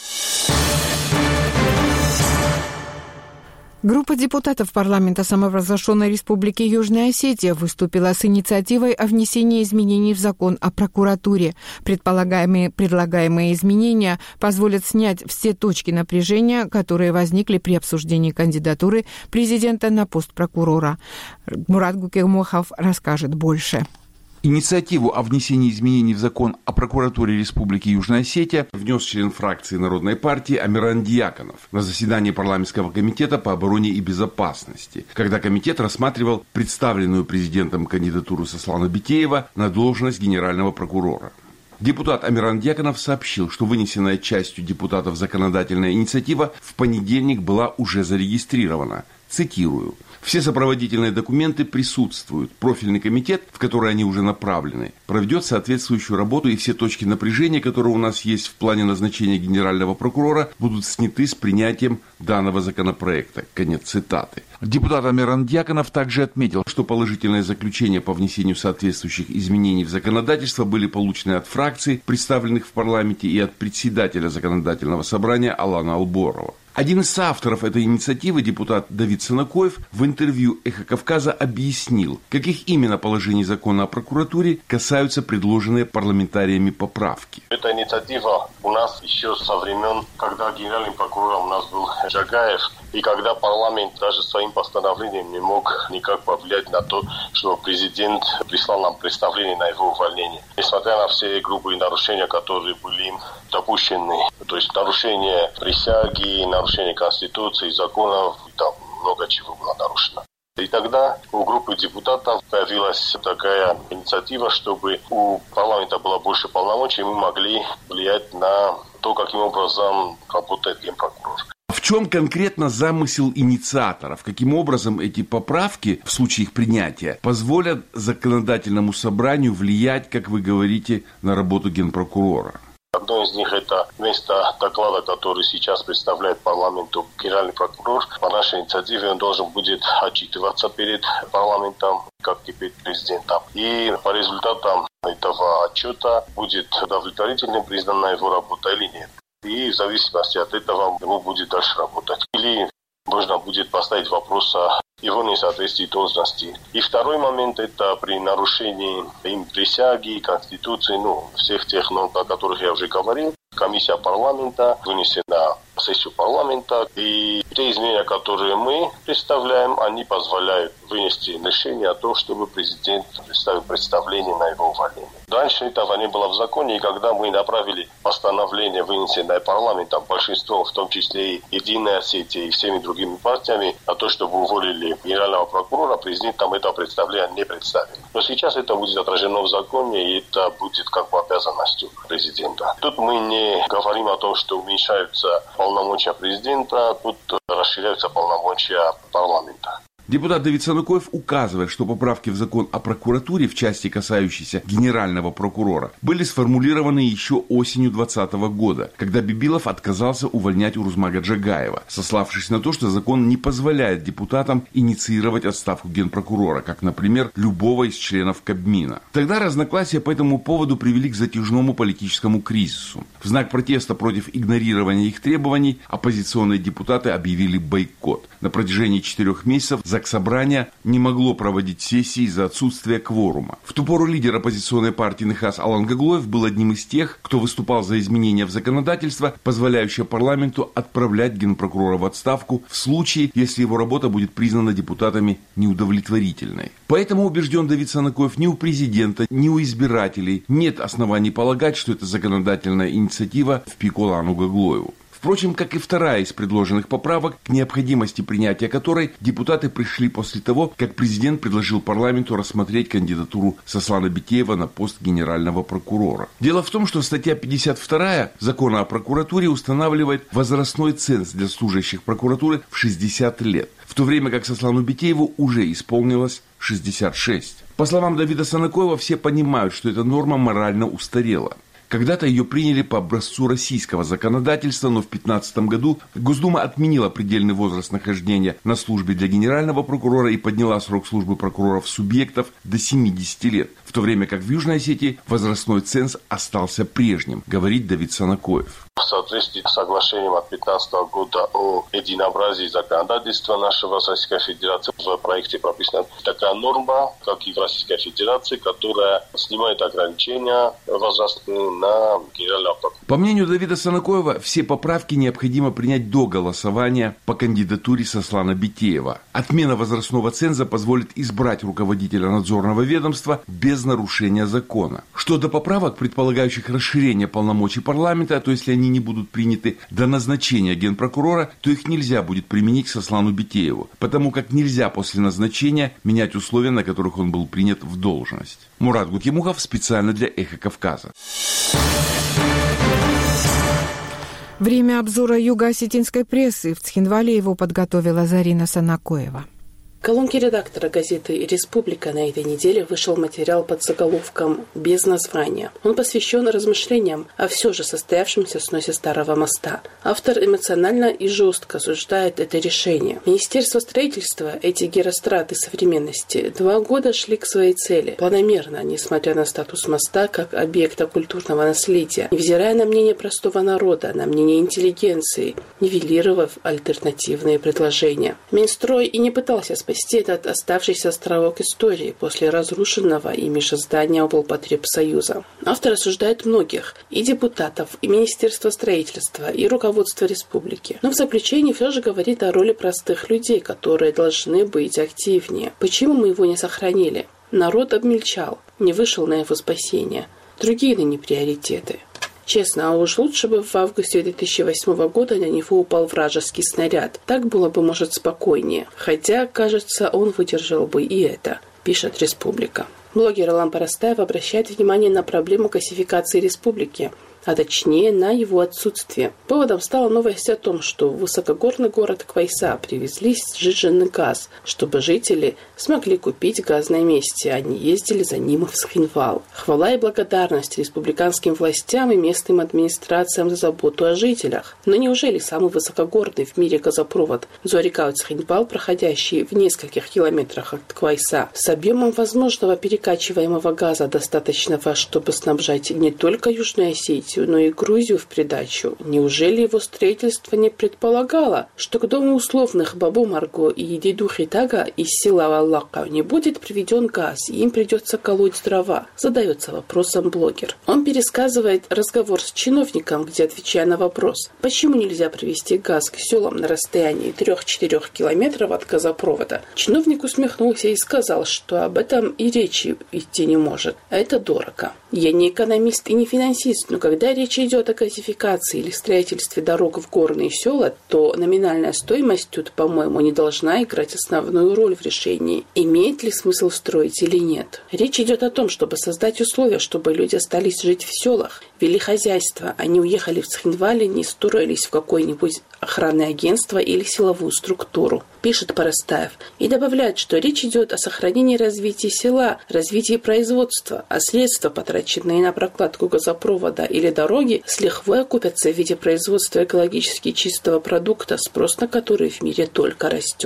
Группа депутатов парламента самопровозглашенной Республики Южная Осетия выступила с инициативой о внесении изменений в закон о прокуратуре. Предполагаемые предлагаемые изменения позволят снять все точки напряжения, которые возникли при обсуждении кандидатуры президента на пост прокурора. Мурат Гукемохов расскажет больше. Инициативу о внесении изменений в закон о прокуратуре Республики Южная Осетия внес член фракции Народной партии Амиран Дьяконов на заседании парламентского комитета по обороне и безопасности, когда комитет рассматривал представленную президентом кандидатуру Сослана Битеева на должность генерального прокурора. Депутат Амиран Дьяконов сообщил, что вынесенная частью депутатов законодательная инициатива в понедельник была уже зарегистрирована. Цитирую. Все сопроводительные документы присутствуют. Профильный комитет, в который они уже направлены, проведет соответствующую работу, и все точки напряжения, которые у нас есть в плане назначения генерального прокурора, будут сняты с принятием данного законопроекта. Конец цитаты. Депутат Амиран Дьяконов также отметил, что положительные заключения по внесению соответствующих изменений в законодательство были получены от фракций, представленных в парламенте, и от председателя законодательного собрания Алана Алборова. Один из соавторов этой инициативы, депутат Давид Санакоев, в интервью «Эхо Кавказа» объяснил, каких именно положений закона о прокуратуре касаются предложенные парламентариями поправки. Эта инициатива у нас еще со времен, когда генеральным прокурором у нас был Джагаев, и когда парламент даже своим постановлением не мог никак повлиять на то, что президент прислал нам представление на его увольнение. Несмотря на все грубые нарушения, которые были им допущены, то есть нарушение присяги, нарушение Конституции, законов, и там много чего было нарушено. И тогда у группы депутатов появилась такая инициатива, чтобы у парламента было больше полномочий, и мы могли влиять на то, каким образом работает генпрокурор. В чем конкретно замысел инициаторов? Каким образом эти поправки, в случае их принятия, позволят законодательному собранию влиять, как вы говорите, на работу генпрокурора? Одно из них – это вместо доклада, который сейчас представляет парламенту генеральный прокурор. По нашей инициативе он должен будет отчитываться перед парламентом, как теперь президентом. И по результатам этого отчета будет удовлетворительно признана его работа или нет. И в зависимости от этого ему будет дальше работать. Или можно будет поставить вопрос о его несоответствии должности. И второй момент – это при нарушении им присяги, Конституции, ну, всех тех норм, о которых я уже говорил. Комиссия парламента вынесена на сессию парламента. И те изменения, которые мы представляем, они позволяют вынести решение о том, чтобы президент представил представление на его увольнение. Раньше этого не было в законе, и когда мы направили постановление, вынесенное парламентом, большинством, в том числе и Единой Осетии и всеми другими партиями, на то, чтобы уволили генерального прокурора, президент там это представление не представил. Но сейчас это будет отражено в законе, и это будет как бы обязанностью президента. Тут мы не говорим о том, что уменьшаются полномочия президента, тут расширяются полномочия парламента. Депутат Давид Санакоев указывает, что поправки в закон о прокуратуре в части, касающейся генерального прокурора, были сформулированы еще осенью двадцатого года, когда Бибилов отказался увольнять Урузмага Джагаева, сославшись на то, что закон не позволяет депутатам инициировать отставку генпрокурора, как, например, любого из членов Кабмина. Тогда разногласия по этому поводу привели к затяжному политическому кризису. В знак протеста против игнорирования их требований оппозиционные депутаты объявили бойкот. На протяжении четырех месяцев Заксобрание не могло проводить сессии из-за отсутствия кворума. В ту пору лидер оппозиционной партии Нехас Алан Гаглоев был одним из тех, кто выступал за изменения в законодательство, позволяющее парламенту отправлять генпрокурора в отставку в случае, если его работа будет признана депутатами неудовлетворительной. Поэтому, убежден Давид Санакоев, ни у президента, ни у избирателей нет оснований полагать, что это законодательная инициатива в пику Алану Гаглоеву. Впрочем, как и вторая из предложенных поправок, к необходимости принятия которой депутаты пришли после того, как президент предложил парламенту рассмотреть кандидатуру Сослана Битеева на пост генерального прокурора. Дело в том, что статья пятьдесят вторая Закона о прокуратуре устанавливает возрастной ценз для служащих прокуратуры в шестьдесят лет, в то время как Сослану Битееву уже исполнилось шестьдесят шесть. По словам Давида Санакоева, все понимают, что эта норма морально устарела. Когда-то ее приняли по образцу российского законодательства, но в две тысячи пятнадцатом году Госдума отменила предельный возраст нахождения на службе для генерального прокурора и подняла срок службы прокуроров-субъектов до семидесяти лет, в то время как в Южной Осетии возрастной ценз остался прежним, говорит Давид Санакоев. В соответствии с соглашением от две тысячи пятнадцатого года о единообразии законодательства нашего Российской Федерации, в проекте прописана такая норма, как и в Российской Федерации, которая снимает ограничения возрастные на генерального прокурора. По мнению Давида Санакоева, все поправки необходимо принять до голосования по кандидатуре Сослана Битеева. Отмена возрастного ценза позволит избрать руководителя надзорного ведомства без нарушения закона. Что до поправок, предполагающих расширение полномочий парламента, то если они не будут приняты до назначения генпрокурора, то их нельзя будет применить к Сослану Битееву, потому как нельзя после назначения менять условия, на которых он был принят в должность. Мурат Гукимухов специально для «Эхо Кавказа». Время обзора юго-осетинской прессы. В Цхинвале его подготовила Зарина Санакоева. В колонке редактора газеты «Республика» на этой неделе вышел материал под заголовком «Без названия». Он посвящен размышлениям о все же состоявшемся сносе Старого моста. Автор эмоционально и жестко осуждает это решение. Министерство строительства, эти геростраты современности, два года шли к своей цели, планомерно, несмотря на статус моста как объекта культурного наследия, невзирая на мнение простого народа, на мнение интеллигенции, нивелировав альтернативные предложения. Минстрой и не пытался спасти спасти этот оставшийся островок истории после разрушенного ими же здания облпотребсоюза. Автор осуждает многих, и депутатов, и Министерство строительства, и руководство республики. Но в заключении все же говорит о роли простых людей, которые должны быть активнее. Почему мы его не сохранили? Народ обмельчал, не вышел на его спасение. Другие ныне приоритеты. Честно, а уж лучше бы в августе две тысячи восьмого года на него упал вражеский снаряд. Так было бы, может, спокойнее. Хотя, кажется, он выдержал бы и это, пишет «Республика». Блогер Алан Парастаев обращает внимание на проблему классификации республики, а точнее на его отсутствие. Поводом стала новость о том, что в высокогорный город Квайса привезли сжиженный газ, чтобы жители смогли купить газ на месте, а не ездили за ним в Цхинвал. Хвала и благодарность республиканским властям и местным администрациям за заботу о жителях. Но неужели самый высокогорный в мире газопровод Зуарикау-Цхинвал, проходящий в нескольких километрах от Квайса, с объемом возможного перекачиваемого газа, достаточного, чтобы снабжать не только Южную Осетию, но и Грузию в придачу? Неужели его строительство не предполагало, что к дому условных Бабу Марго и Диду Хитага из села Аллака не будет приведен газ, и им придется колоть дрова? Задается вопросом блогер. Он пересказывает разговор с чиновником, где, отвечая на вопрос, почему нельзя привезти газ к селам на расстоянии трех-четырех километров от газопровода, чиновник усмехнулся и сказал, что об этом и речи идти не может. Это дорого. Я не экономист и не финансист, но когда речь идет о газификации или строительстве дорог в горные села, то номинальная стоимость тут, по-моему, не должна играть основную роль в решении, имеет ли смысл строить или нет. Речь идет о том, чтобы создать условия, чтобы люди остались жить в селах, вели хозяйство, они уехали в Цхинвале, не строились в какое-нибудь охранное агентство или силовую структуру, пишет Парастаев, и добавляет, что речь идет о сохранении развития села, развитии производства, а средства, потраченные на прокладку газопровода или дороги, с лихвой окупятся в виде производства экологически чистого продукта, спрос на который в мире только растет.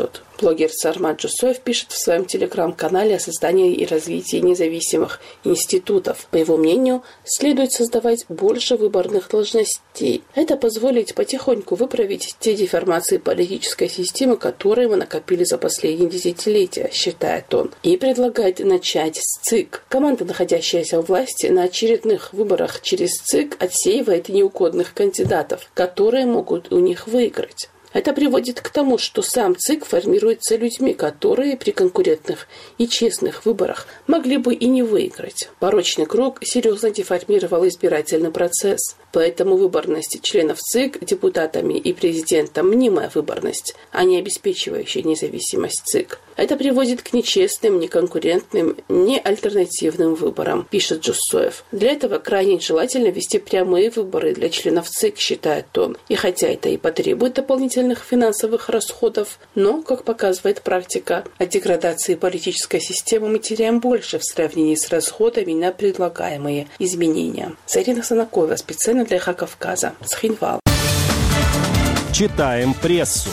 Блогер Сармат Джусоев пишет в своем телеграм-канале о создании и развитии независимых институтов. По его мнению, следует создавать больше выборных должностей. Это позволит потихоньку выправить те деформации политической системы, которые мы накопили за последние десятилетия, считает он, и предлагает начать с ЦИК. Команда, находящаяся у власти на очередных выборах через ЦИК, отсеивает неугодных кандидатов, которые могут у них выиграть. Это приводит к тому, что сам ЦИК формируется людьми, которые при конкурентных и честных выборах могли бы и не выиграть. Порочный круг серьезно деформировал избирательный процесс. Поэтому выборность членов ЦИК депутатами и президентом – мнимая выборность, а не обеспечивающая независимость ЦИК. Это приводит к нечестным, неконкурентным, неальтернативным выборам, пишет Джусоев. Для этого крайне желательно вести прямые выборы для членов ЦИК, считает он. И хотя это и потребует дополнительных финансовых расходов, но, как показывает практика, от деградации политической системы мы теряем больше в сравнении с расходами на предлагаемые изменения. Зарина Санакова, специально для Эхо Кавказа, Цхинвал. Читаем прессу.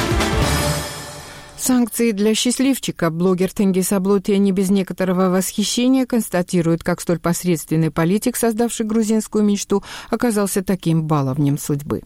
Санкции для счастливчика. Блогер Тенгиз Аблотия не без некоторого восхищения констатирует, как столь посредственный политик, создавший грузинскую мечту, оказался таким баловнем судьбы.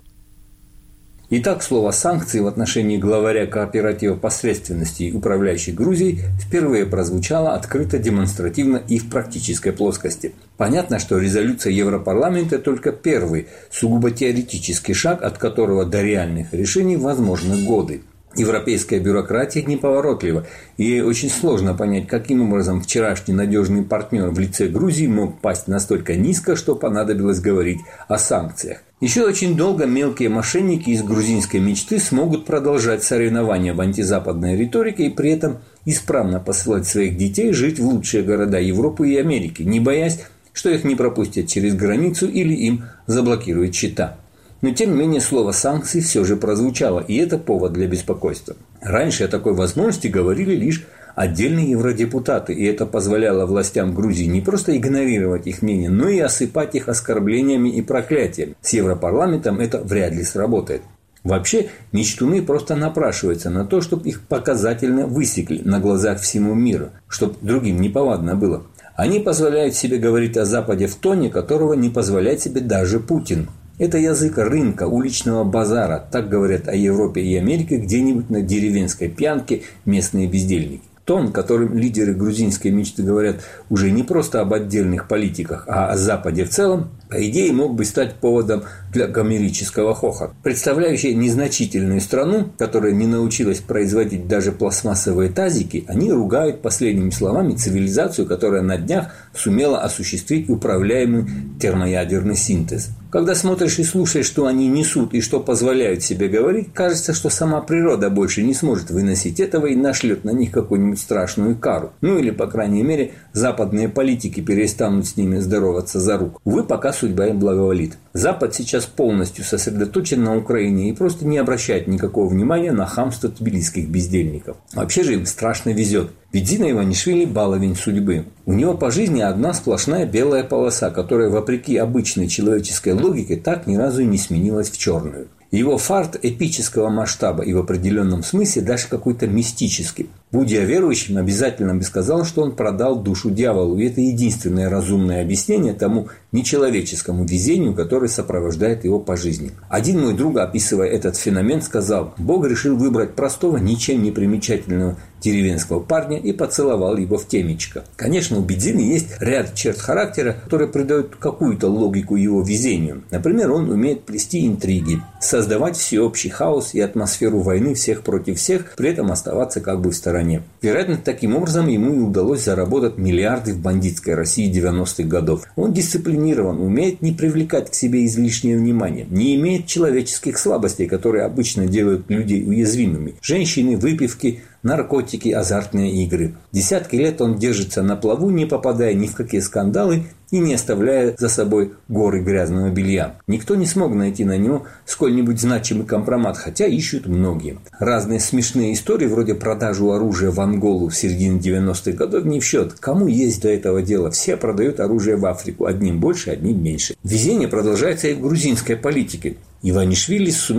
Итак, слово «санкции» в отношении главаря кооператива посредственности, управляющей Грузией, впервые прозвучало открыто, демонстративно и в практической плоскости. Понятно, что резолюция Европарламента – только первый, сугубо теоретический шаг, от которого до реальных решений возможны годы. Европейская бюрократия неповоротлива, и ей очень сложно понять, каким образом вчерашний надежный партнер в лице Грузии мог пасть настолько низко, что понадобилось говорить о санкциях. Еще очень долго мелкие мошенники из грузинской мечты смогут продолжать соревнования в антизападной риторике и при этом исправно посылать своих детей жить в лучшие города Европы и Америки, не боясь, что их не пропустят через границу или им заблокируют счета. Но, тем не менее, слово «санкции» все же прозвучало, и это повод для беспокойства. Раньше о такой возможности говорили лишь отдельные евродепутаты, и это позволяло властям Грузии не просто игнорировать их мнение, но и осыпать их оскорблениями и проклятиями. С Европарламентом это вряд ли сработает. Вообще, мечтуны просто напрашиваются на то, чтобы их показательно высекли на глазах всему миру, чтобы другим неповадно было. Они позволяют себе говорить о Западе в тоне, которого не позволяет себе даже Путин. Это язык рынка, уличного базара. Так говорят о Европе и Америке где-нибудь на деревенской пьянке местные бездельники. Тон, которым лидеры грузинской мечты говорят уже не просто об отдельных политиках, а о Западе в целом, по идее, мог бы стать поводом для гомерического хохота. Представляющие незначительную страну, которая не научилась производить даже пластмассовые тазики, они ругают последними словами цивилизацию, которая на днях сумела осуществить управляемый термоядерный синтез. Когда смотришь и слушаешь, что они несут и что позволяют себе говорить, кажется, что сама природа больше не сможет выносить этого и нашлет на них какую-нибудь страшную кару. Ну или, по крайней мере, западные политики перестанут с ними здороваться за руку. Увы, пока судьба им благоволит. Запад сейчас полностью сосредоточен на Украине и просто не обращает никакого внимания на хамство тбилисских бездельников. Вообще же им страшно везет. Ведь Зина Иванишвили – баловень судьбы. У него по жизни одна сплошная белая полоса, которая, вопреки обычной человеческой логике, так ни разу и не сменилась в черную. Его фарт эпического масштаба и в определенном смысле даже какой-то мистический. Будь я верующим, обязательно бы сказал, что он продал душу дьяволу, и это единственное разумное объяснение тому нечеловеческому везению, которое сопровождает его по жизни. Один мой друг, описывая этот феномен, сказал: Бог решил выбрать простого, ничем не примечательного деревенского парня и поцеловал его в темечко. Конечно, у Бедзины есть ряд черт характера, которые придают какую-то логику его везению. Например, он умеет плести интриги, создавать всеобщий хаос и атмосферу войны всех против всех, при этом оставаться как бы в стороне. Вероятно, таким образом ему и удалось заработать миллиарды в бандитской России девяностых годов. Он дисциплинирован, умеет не привлекать к себе излишнее внимание, не имеет человеческих слабостей, которые обычно делают людей уязвимыми. Женщины, выпивки, наркотики, азартные игры. Десятки лет он держится на плаву, не попадая ни в какие скандалы и не оставляя за собой горы грязного белья. Никто не смог найти на него сколь-нибудь значимый компромат, хотя ищут многие. Разные смешные истории, вроде продажи оружия в Анголу в середине девяностых годов, не в счет. Кому есть до этого дело? Все продают оружие в Африку. Одним больше, одним меньше. Везение продолжается и в грузинской политике. Иванишвили сумел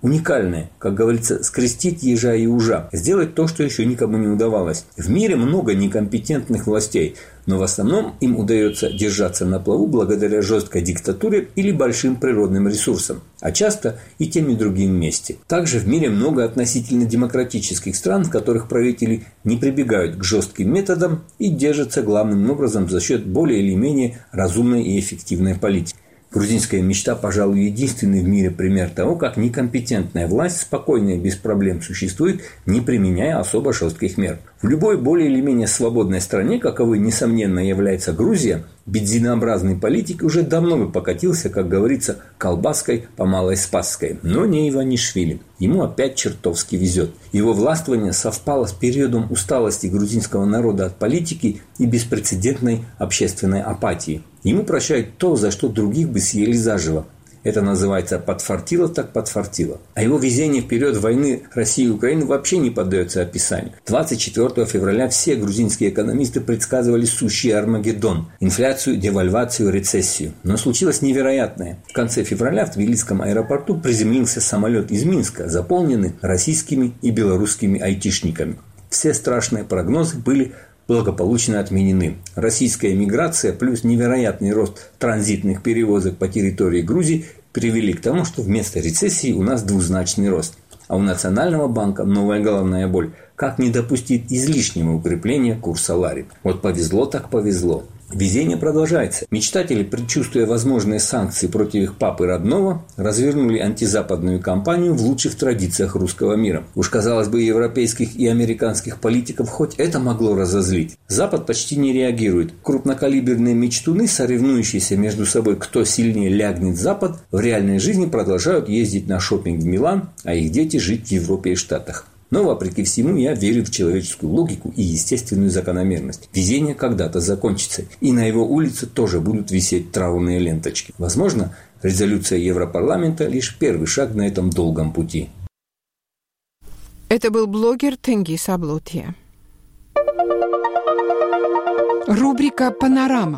Уникальное, как говорится, скрестить ежа и ужа, сделать то, что еще никому не удавалось. В мире много некомпетентных властей, но в основном им удается держаться на плаву благодаря жесткой диктатуре или большим природным ресурсам, а часто и тем и другим вместе. Также в мире много относительно демократических стран, в которых правители не прибегают к жестким методам и держатся главным образом за счет более или менее разумной и эффективной политики. Грузинская мечта, пожалуй, единственный в мире пример того, как некомпетентная власть спокойно и без проблем существует, не применяя особо жестких мер. В любой более или менее свободной стране, каковой, несомненно, является Грузия, бензинообразный политик уже давно бы покатился, как говорится, колбаской по Малой Спасской. Но не Иванишвили. Ему опять чертовски везет. Его властвование совпало с периодом усталости грузинского народа от политики и беспрецедентной общественной апатии. Ему прощают то, за что других бы съели заживо. Это называется «подфартило так подфартило». А его везение в период войны России и Украины вообще не поддается описанию. двадцать четвёртого февраля все грузинские экономисты предсказывали сущий Армагеддон – инфляцию, девальвацию, рецессию. Но случилось невероятное. В конце февраля в Тбилисском аэропорту приземлился самолет из Минска, заполненный российскими и белорусскими айтишниками. Все страшные прогнозы были благополучно отменены. Российская миграция плюс невероятный рост транзитных перевозок по территории Грузии привели к тому, что вместо рецессии у нас двузначный рост. А у Национального банка новая головная боль. Как не допустить излишнего укрепления курса лари? Вот повезло так повезло. Везение продолжается. Мечтатели, предчувствуя возможные санкции против их папы родного, развернули антизападную кампанию в лучших традициях русского мира. Уж, казалось бы, европейских и американских политиков хоть это могло разозлить. Запад почти не реагирует. Крупнокалиберные мечтуны, соревнующиеся между собой, кто сильнее лягнет Запад, в реальной жизни продолжают ездить на шопинг в Милан, а их дети жить в Европе и Штатах. Но, вопреки всему, я верю в человеческую логику и естественную закономерность. Везение когда-то закончится, и на его улице тоже будут висеть траурные ленточки. Возможно, резолюция Европарламента – лишь первый шаг на этом долгом пути. Это был блогер Тенгиз Аблотья. Рубрика «Панорама».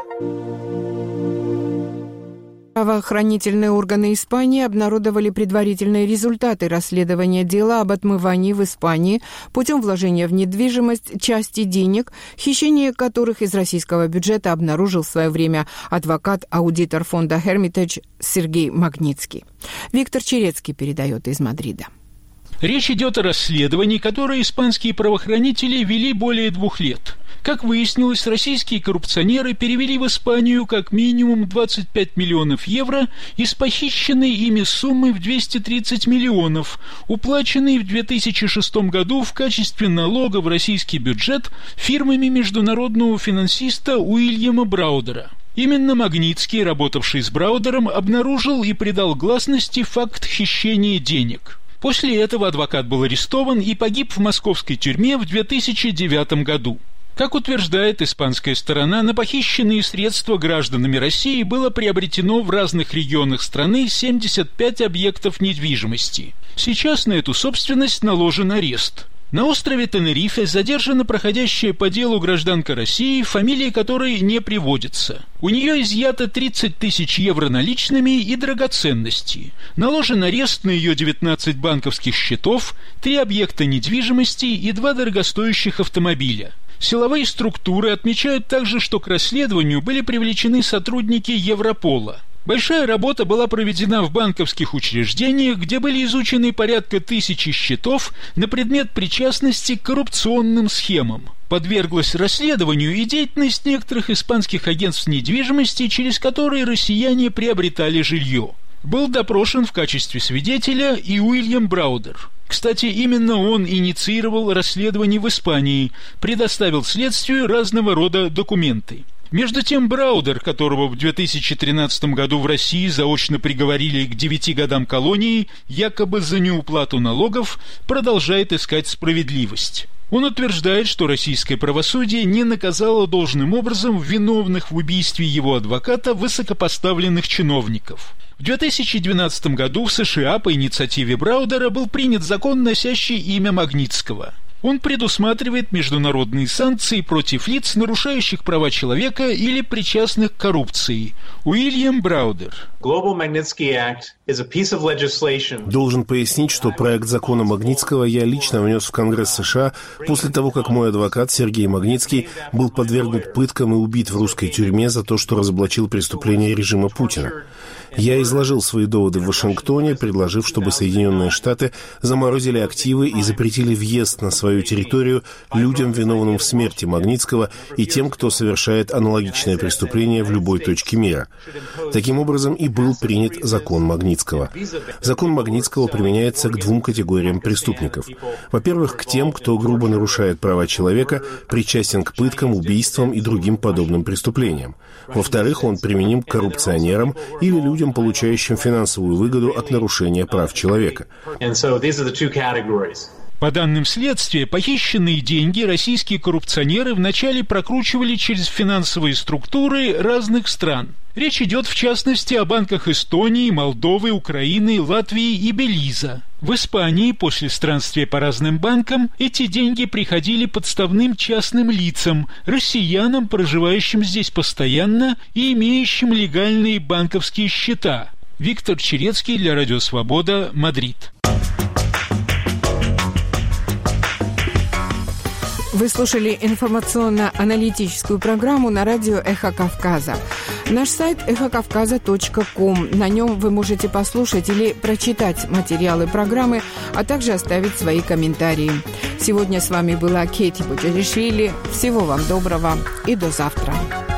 Правоохранительные органы Испании обнародовали предварительные результаты расследования дела об отмывании в Испании путем вложения в недвижимость части денег, хищение которых из российского бюджета обнаружил в свое время адвокат-аудитор фонда Hermitage Сергей Магнитский. Виктор Черецкий передает из Мадрида. Речь идет о расследовании, которое испанские правоохранители вели более двух лет. Как выяснилось, российские коррупционеры перевели в Испанию как минимум двадцать пять миллионов евро из похищенной ими суммы в двести тридцать миллионов, уплаченные в две тысячи шестом году в качестве налога в российский бюджет фирмами международного финансиста Уильяма Браудера. Именно Магнитский, работавший с Браудером, обнаружил и придал гласности факт хищения денег. После этого адвокат был арестован и погиб в московской тюрьме в две тысячи девятом году. Как утверждает испанская сторона, на похищенные средства гражданами России было приобретено в разных регионах страны семьдесят пять объектов недвижимости. Сейчас на эту собственность наложен арест. На острове Тенерифе задержана проходящая по делу гражданка России, фамилия которой не приводится. У нее изъято тридцать тысяч евро наличными и драгоценности. Наложен арест на ее девятнадцать банковских счетов, три объекта недвижимости и два дорогостоящих автомобиля. Силовые структуры отмечают также, что к расследованию были привлечены сотрудники Европола. Большая работа была проведена в банковских учреждениях, где были изучены порядка тысячи счетов на предмет причастности к коррупционным схемам. Подверглась расследованию и деятельность некоторых испанских агентств недвижимости, через которые россияне приобретали жилье. Был допрошен в качестве свидетеля и Уильям Браудер. Кстати, именно он инициировал расследование в Испании, предоставил следствию разного рода документы. Между тем, Браудер, которого в две тысячи тринадцатом году в России заочно приговорили к девяти годам колонии, якобы за неуплату налогов, продолжает искать справедливость. Он утверждает, что российское правосудие не наказало должным образом виновных в убийстве его адвоката высокопоставленных чиновников. В две тысячи двенадцатом году в США по инициативе Браудера был принят закон, носящий имя Магнитского. Он предусматривает международные санкции против лиц, нарушающих права человека или причастных к коррупции. Уильям Браудер. Должен пояснить, что проект закона Магнитского я лично внес в Конгресс США после того, как мой адвокат Сергей Магнитский был подвергнут пыткам и убит в русской тюрьме за то, что разоблачил преступления режима Путина. Я изложил свои доводы в Вашингтоне, предложив, чтобы Соединенные Штаты заморозили активы и запретили въезд на свою территорию людям, виновным в смерти Магнитского, и тем, кто совершает аналогичное преступление в любой точке мира. Таким образом и был принят закон Магнитского. Закон Магнитского применяется к двум категориям преступников. Во-первых, к тем, кто грубо нарушает права человека, причастен к пыткам, убийствам и другим подобным преступлениям. Во-вторых, он применим к коррупционерам или людям, получающим финансовую выгоду от нарушения прав человека. По данным следствия, похищенные деньги российские коррупционеры вначале прокручивали через финансовые структуры разных стран. Речь идет, в частности, о банках Эстонии, Молдовы, Украины, Латвии и Белиза. В Испании после странствия по разным банкам эти деньги приходили подставным частным лицам, россиянам, проживающим здесь постоянно и имеющим легальные банковские счета. Виктор Черецкий для Радио Свобода, Мадрид. Вы слушали информационно-аналитическую программу на радио «Эхо Кавказа». Наш сайт эхо кавказа точка ком. На нем вы можете послушать или прочитать материалы программы, а также оставить свои комментарии. Сегодня с вами была Кейти Буджаришвили. Всего вам доброго и до завтра.